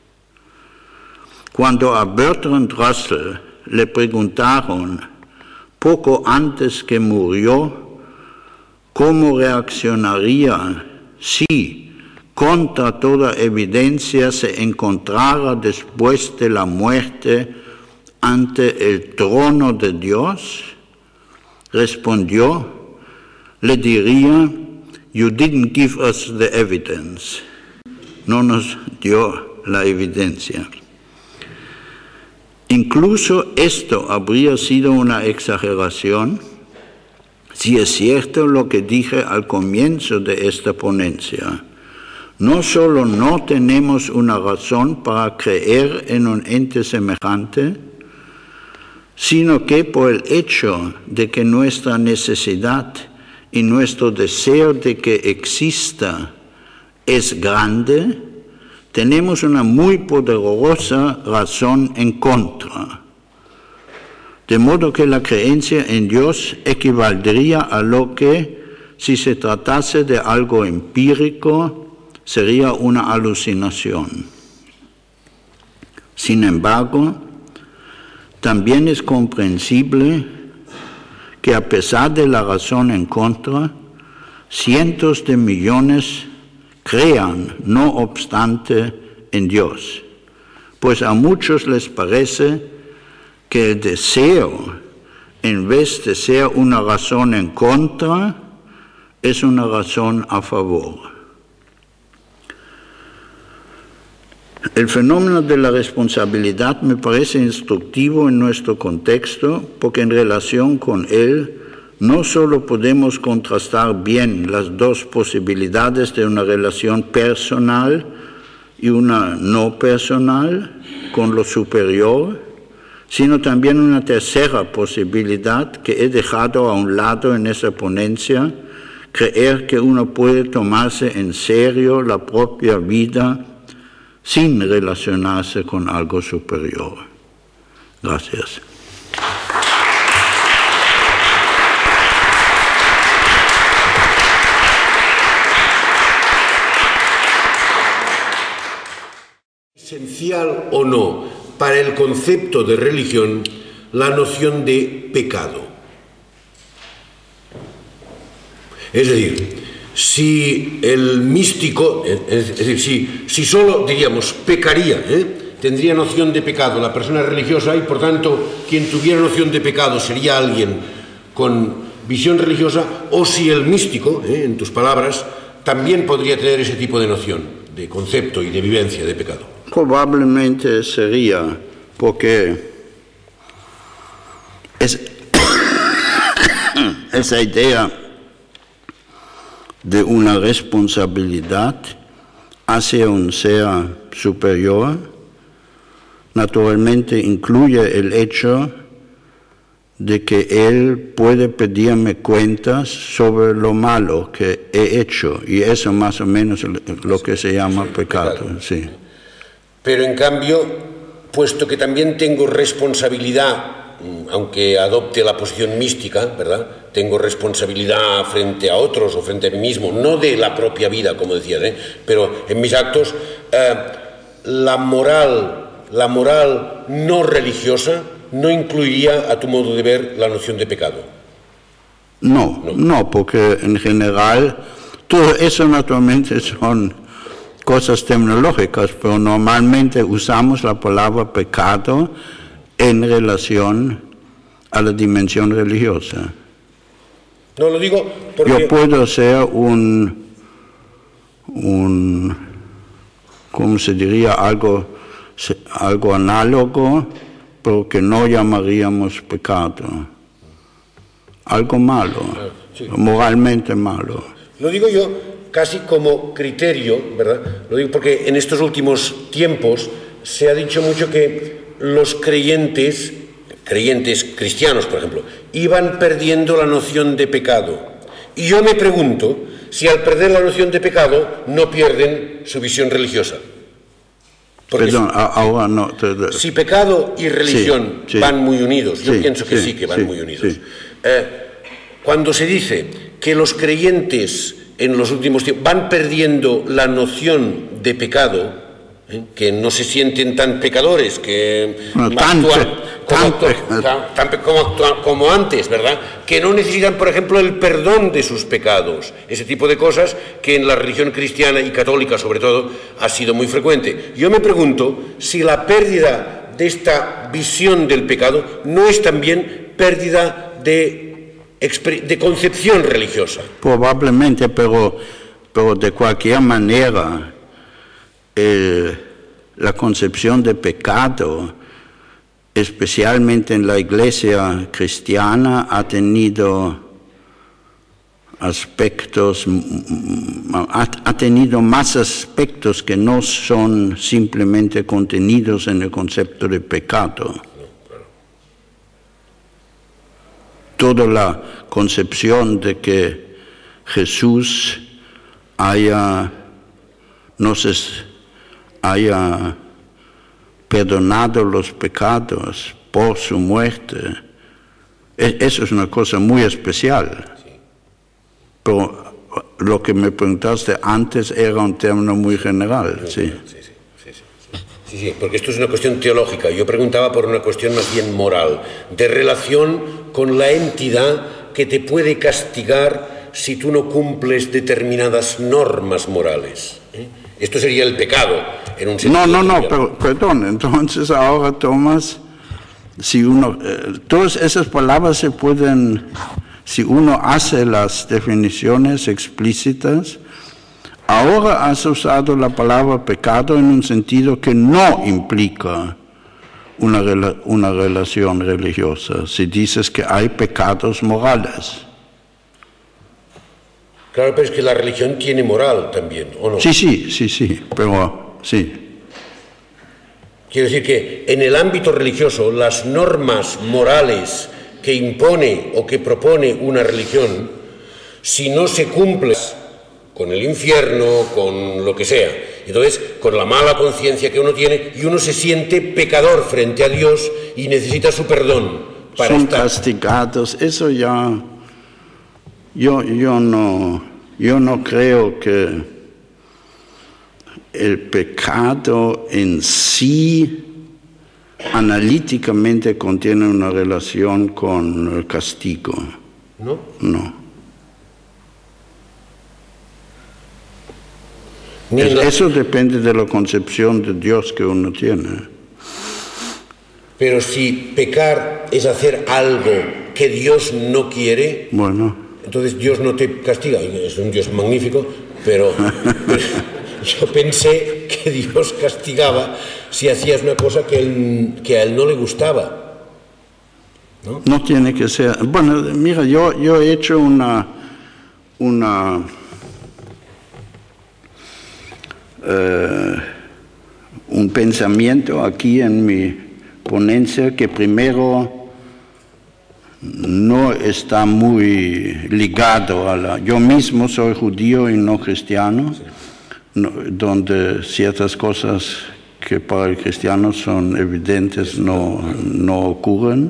Cuando a Bertrand Russell le preguntaron, poco antes que murió, cómo reaccionaría si, contra toda evidencia, se encontrara después de la muerte ante el trono de Dios, respondió, le diría, "You didn't give us the evidence." No nos dio la evidencia. Incluso esto habría sido una exageración si es cierto lo que dije al comienzo de esta ponencia. No solo no tenemos una razón para creer en un ente semejante, sino que por el hecho de que nuestra necesidad y nuestro deseo de que exista es grande, tenemos una muy poderosa razón en contra. De modo que la creencia en Dios equivaldría a lo que, si se tratase de algo empírico, sería una alucinación. Sin embargo, también es comprensible que a pesar de la razón en contra, cientos de millones crean, no obstante, en Dios, pues a muchos les parece que el deseo, en vez de ser una razón en contra, es una razón a favor. El fenómeno de la responsabilidad me parece instructivo en nuestro contexto, porque en relación con él no solo podemos contrastar bien las dos posibilidades de una relación personal y una no personal con lo superior, sino también una tercera posibilidad que he dejado a un lado en esa ponencia, creer que uno puede tomarse en serio la propia vida sin relacionarse con algo superior. Gracias. ¿Esencial o no para el concepto de religión la noción de pecado? Es decir, si el místico, es decir, si solo, diríamos, pecaría, tendría noción de pecado la persona religiosa y, por tanto, quien tuviera noción de pecado sería alguien con visión religiosa, o si el místico, en tus palabras, también podría tener ese tipo de noción, de concepto y de vivencia de pecado. Probablemente sería porque esa idea de una responsabilidad hacia un ser superior naturalmente incluye el hecho de que él puede pedirme cuentas sobre lo malo que he hecho, y eso más o menos es lo que se llama pecado. Sí. Pero en cambio, puesto que también tengo responsabilidad, aunque adopte la posición mística, ¿verdad? Tengo responsabilidad frente a otros o frente a mí mismo, no de la propia vida, como decías, pero en mis actos, la moral no religiosa no incluiría, a tu modo de ver, la noción de pecado. No, porque en general todo eso naturalmente son cosas terminológicas, pero normalmente usamos la palabra pecado en relación a la dimensión religiosa. No lo digo porque... Yo puedo ser un ¿cómo se diría? Algo análogo, pero que no llamaríamos pecado. Algo malo, sí. Moralmente malo. Lo digo yo casi como criterio, ¿verdad? Lo digo porque en estos últimos tiempos se ha dicho mucho que los creyentes cristianos, por ejemplo, iban perdiendo la noción de pecado. Y yo me pregunto si al perder la noción de pecado no pierden su visión religiosa. Porque perdón, ahora no. Si pecado y religión sí, van muy unidos, yo pienso que sí que van muy unidos. Sí. Cuando se dice que los creyentes en los últimos tiempos van perdiendo la noción de pecado, que no se sienten tan pecadores, que actúan como antes, ¿verdad? Que no necesitan, por ejemplo, el perdón de sus pecados, ese tipo de cosas que en la religión cristiana y católica, sobre todo, ha sido muy frecuente. Yo me pregunto si la pérdida de esta visión del pecado no es también pérdida de concepción religiosa. Probablemente, pero de cualquier manera la concepción de pecado, especialmente en la iglesia cristiana, ha tenido más aspectos que no son simplemente contenidos en el concepto de pecado. Toda la concepción de que Jesús haya perdonado los pecados por su muerte, eso es una cosa muy especial. Sí. Pero lo que me preguntaste antes era un término muy general. Sí. Sí, porque esto es una cuestión teológica. Yo preguntaba por una cuestión más bien moral, de relación con la entidad que te puede castigar si tú no cumples determinadas normas morales. Esto sería el pecado, en un sentido. No, perdón, entonces ahora tomas, si uno, todas esas palabras se pueden, si uno hace las definiciones explícitas, ahora has usado la palabra pecado en un sentido que no implica una relación religiosa, si dices que hay pecados morales. Claro, pero es que la religión tiene moral también, ¿o no? Sí, pero sí. Quiero decir que en el ámbito religioso las normas morales que impone o que propone una religión, si no se cumplen con el infierno, con lo que sea, Entonces, con la mala conciencia que uno tiene, y uno se siente pecador frente a Dios y necesita su perdón para son estar castigados. Eso ya, yo no creo que el pecado en sí analíticamente contiene una relación con el castigo. ¿No? No. Eso depende de la concepción de Dios que uno tiene. Pero si pecar es hacer algo que Dios no quiere, bueno, entonces Dios no te castiga. Es un Dios magnífico, pero yo pensé que Dios castigaba si hacías una cosa que a él no le gustaba. No tiene que ser. Bueno, mira, yo he hecho un pensamiento aquí en mi ponencia que primero no está muy ligado a la... Yo mismo soy judío y no cristiano, donde ciertas cosas que para el cristiano son evidentes no ocurren.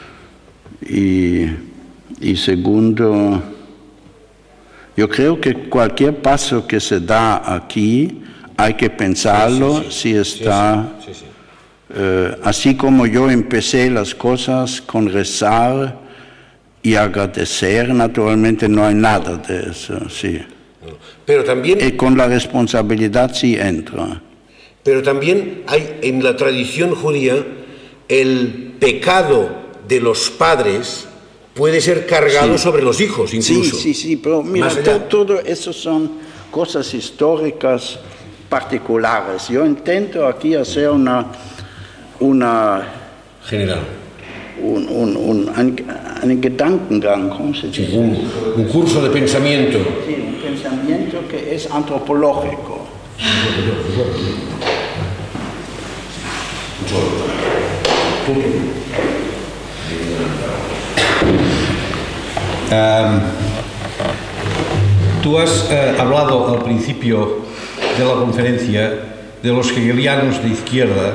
Y segundo, yo creo que cualquier paso que se da aquí hay que pensarlo si está... así como yo empecé las cosas con rezar y agradecer, naturalmente no hay nada de eso, sí. Pero también... Y con la responsabilidad sí entra. Pero también hay en la tradición judía el pecado de los padres puede ser cargado sobre los hijos incluso. Sí, pero mira, todo eso son cosas históricas particulares. Yo intento aquí hacer una general. Un Gedankengang, ¿cómo se dice? Un curso de pensamiento. Sí, un pensamiento que es antropológico. Tú has hablado al principio de la conferencia de los hegelianos de izquierda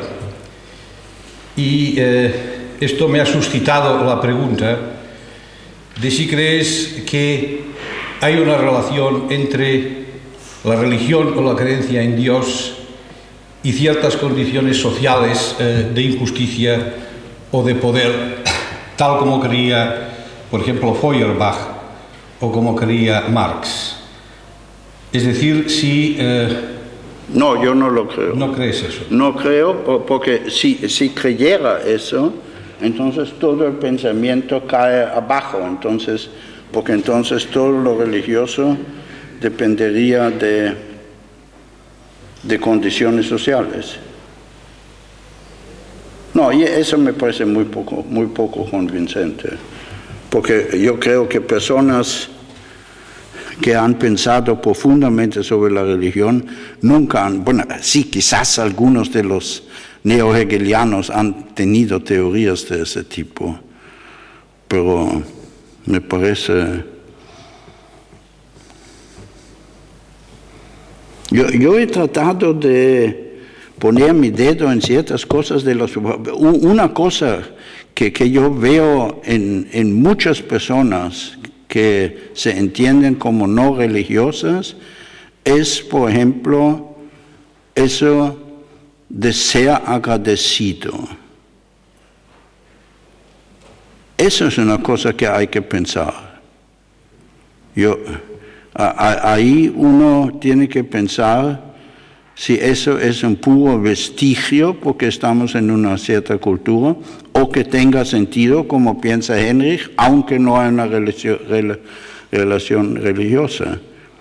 y esto me ha suscitado la pregunta de si crees que hay una relación entre la religión o la creencia en Dios y ciertas condiciones sociales de injusticia o de poder, tal como creía, por ejemplo, Feuerbach o como creía Marx. Es decir, si... no, yo no lo creo. ¿No crees eso? No creo, porque si creyera eso, entonces todo el pensamiento cae abajo, porque entonces todo lo religioso dependería de condiciones sociales. No, y eso me parece muy poco convincente, porque yo creo que personas que han pensado profundamente sobre la religión nunca han, bueno, sí, quizás algunos de los neo-hegelianos han tenido teorías de ese tipo, pero me parece... Yo he tratado de poner mi dedo en ciertas cosas de los... Una cosa que yo veo en muchas personas que se entienden como no religiosas es, por ejemplo, eso de ser agradecido. Eso es una cosa que hay que pensar. Ahí uno tiene que pensar si eso es un puro vestigio porque estamos en una cierta cultura o que tenga sentido, como piensa Heinrich, aunque no hay una relación religiosa.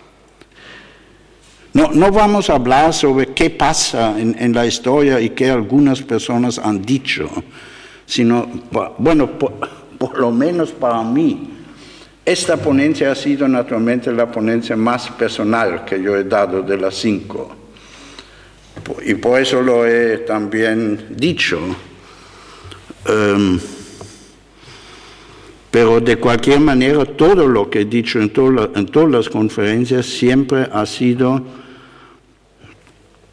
No vamos a hablar sobre qué pasa en la historia y qué algunas personas han dicho, sino, bueno, por lo menos para mí, esta ponencia ha sido naturalmente la ponencia más personal que yo he dado de las 5. Y por eso lo he también dicho. Pero de cualquier manera, todo lo que he dicho en todas las conferencias siempre ha sido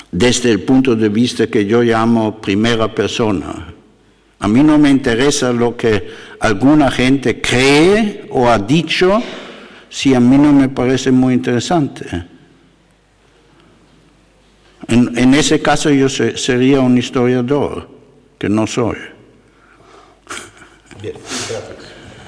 desde el punto de vista que yo llamo primera persona. A mí no me interesa lo que alguna gente cree o ha dicho, si a mí no me parece muy interesante. En ese caso yo sería un historiador, que no soy. Bien, gracias.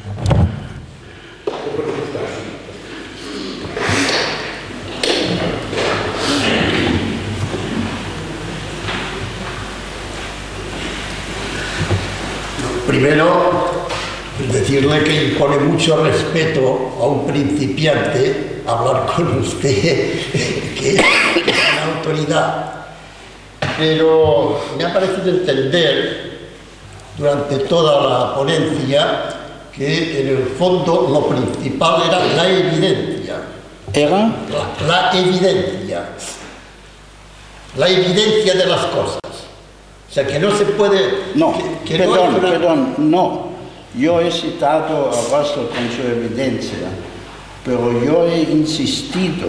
Primero, decirle que impone mucho respeto a un principiante hablar con usted, que es una autoridad. Pero me ha parecido entender durante toda la ponencia que en el fondo lo principal era la evidencia. ¿Era? La evidencia. La evidencia de las cosas. O sea, que no se puede... No, que perdón, no. Yo he citado a Russell con su evidencia, pero yo he insistido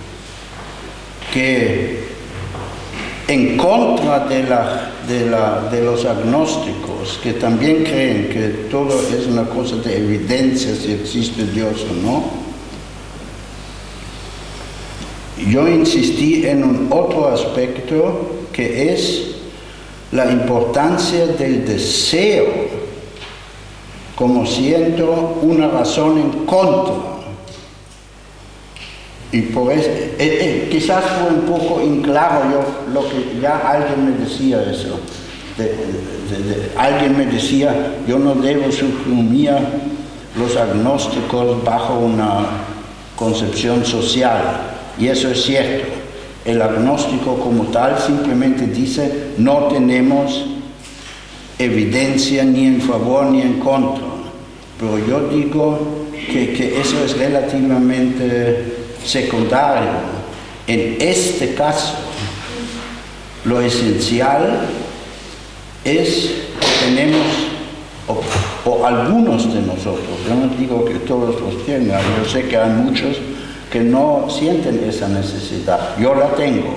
que en contra de los agnósticos, que también creen que todo es una cosa de evidencia si existe Dios o no, yo insistí en un otro aspecto que es la importancia del deseo como siendo una razón en contra. Y por eso, quizás fue un poco inclaro yo, lo que ya alguien me decía eso. Alguien me decía, yo no debo suprimir los agnósticos bajo una concepción social. Y eso es cierto. El agnóstico como tal simplemente dice, no tenemos evidencia ni en favor ni en contra. Pero yo digo que eso es relativamente secundario. En este caso, lo esencial es que tenemos, o algunos de nosotros, yo no digo que todos los tengan, yo sé que hay muchos que no sienten esa necesidad. Yo la tengo.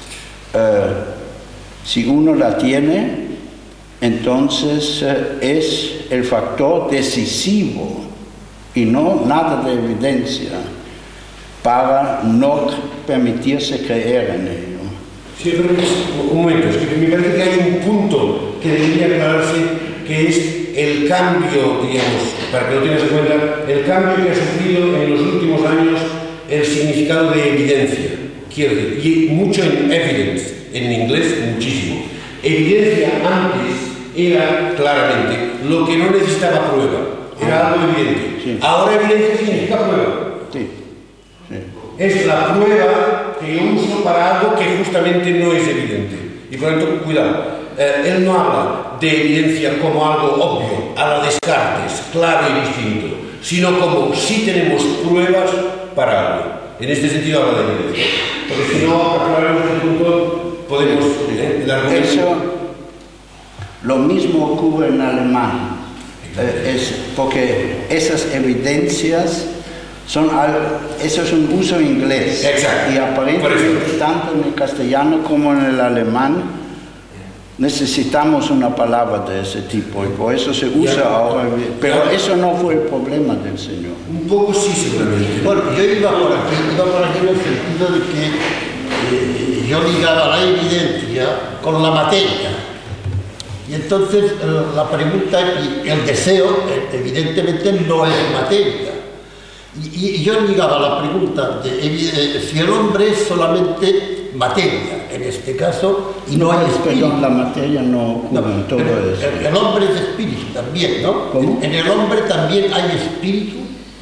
Si uno la tiene, entonces es el factor decisivo y no nada de evidencia para no permitirse creer en ello. Sí, yo creo que es, un momento, es que me parece que hay un punto que debería aclararse, que es el cambio, digamos, para que lo tengas en cuenta, el cambio que ha sufrido en los últimos años el significado de evidencia. Quiero decir, y mucho en evidence, en inglés muchísimo. Evidencia antes era claramente lo que no necesitaba prueba, era algo evidente. Sí. Ahora evidencia significa prueba. Sí. Sí. Es la prueba que yo uso para algo que justamente no es evidente. Y por lo tanto, cuidado, él no habla de evidencia como algo obvio, a la Descartes, claro y distinto, sino como si tenemos pruebas para algo. En este sentido habla de evidencia. Porque si no aclaramos este punto, podemos dar eso, lo mismo ocurre en alemán. Porque esas evidencias eso es un uso inglés. Exacto. Y aparentemente tanto en el castellano como en el alemán necesitamos una palabra de ese tipo y por eso se usa ahora. Pero eso no fue el problema del Señor. Un poco sí, seguramente. Bueno, yo iba por aquí en el sentido de que yo ligaba la evidencia con la materia. Y entonces la pregunta, y el deseo, evidentemente no es materia. Y yo ligaba la pregunta de si el hombre es solamente materia, en este caso, y no hay espíritu. Perdón, la materia no ocurre en todo eso. El hombre es espíritu también, ¿no? ¿Cómo? En el hombre también hay espíritu.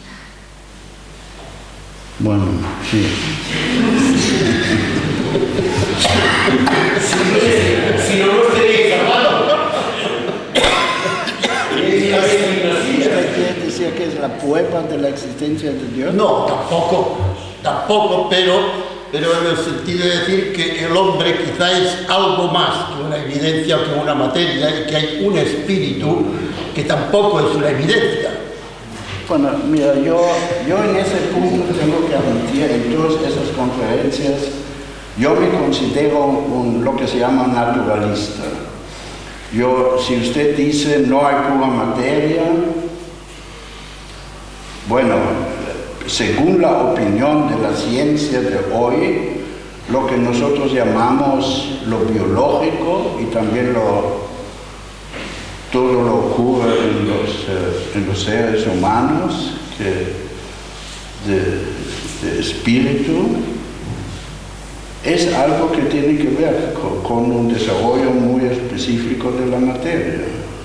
Bueno, sí. Si no nos tenéis hermano. ¿Usted quiere decir que es la prueba de la existencia de Dios? No, tampoco, pero en el sentido de decir que el hombre quizá es algo más que una evidencia o que una materia, y que hay un espíritu que tampoco es una evidencia. Bueno, mira, yo en ese punto tengo que admitir, en todas esas conferencias Yo me considero lo que se llama naturalista. Si usted dice no hay pura materia, bueno, según la opinión de la ciencia de hoy, lo que nosotros llamamos lo biológico y también todo lo ocurre en los seres humanos de espíritu, es algo que tiene que ver con un desarrollo muy específico de la materia.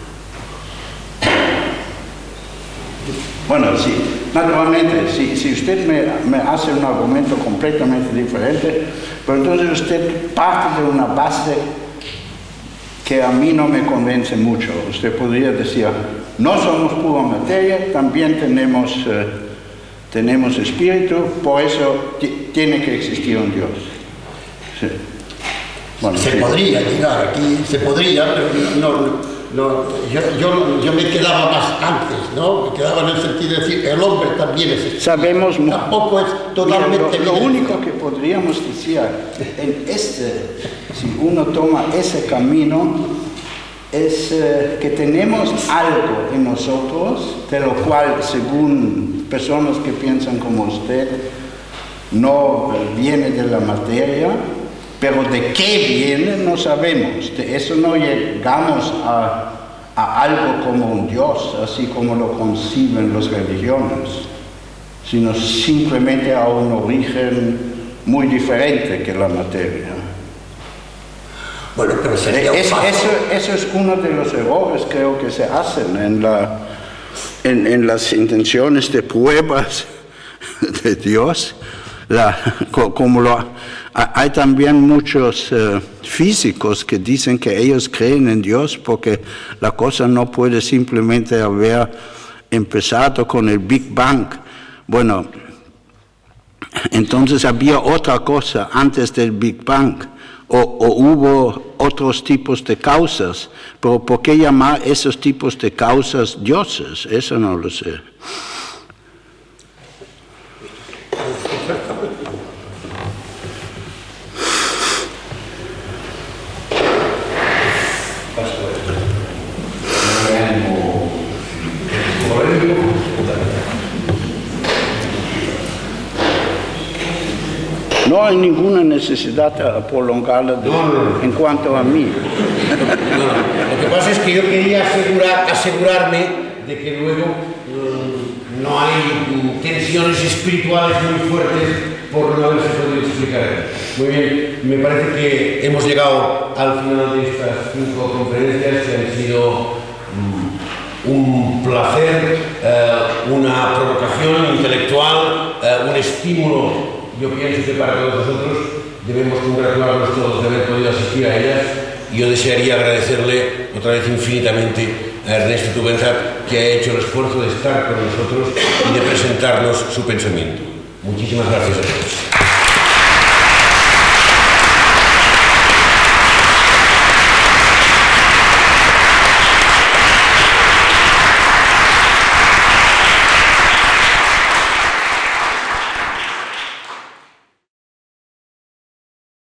Bueno, sí, naturalmente, si usted me hace un argumento completamente diferente, pero entonces usted parte de una base que a mí no me convence mucho. Usted podría decir, no somos pura materia, también tenemos espíritu, por eso tiene que existir un Dios. Sí. Bueno, se sí. podría llegar aquí, se podría, pero yo me quedaba más antes, ¿no? Me quedaba en el sentido de decir, el hombre también es espíritu. Sabemos, tampoco es totalmente lo único que podríamos decir si uno toma ese camino, es que tenemos algo en nosotros, de lo cual, según personas que piensan como usted, no viene de la materia, pero de qué viene no sabemos. De eso no llegamos a algo como un Dios, así como lo conciben las religiones, sino simplemente a un origen muy diferente que la materia. Bueno, pero sería eso es uno de los errores, creo, que se hacen en las intenciones de pruebas de Dios. Hay también muchos físicos que dicen que ellos creen en Dios porque la cosa no puede simplemente haber empezado con el Big Bang. Bueno, entonces había otra cosa antes del Big Bang, o hubo otros tipos de causas, pero ¿por qué llamar esos tipos de causas dioses? Eso no lo sé. No hay ninguna necesidad a prolongarla en cuanto a mí. Lo que pasa es que yo quería asegurarme de que luego no hay tensiones espirituales muy fuertes por no haberse podido explicar. Muy bien, me parece que hemos llegado al final de estas 5 conferencias que han sido un placer, una provocación intelectual, un estímulo. Yo pienso que para todos nosotros debemos congratularnos todos de haber podido asistir a ellas, y yo desearía agradecerle otra vez infinitamente a Ernesto Tugendhat, que ha hecho el esfuerzo de estar con nosotros y de presentarnos su pensamiento. Muchísimas gracias a todos.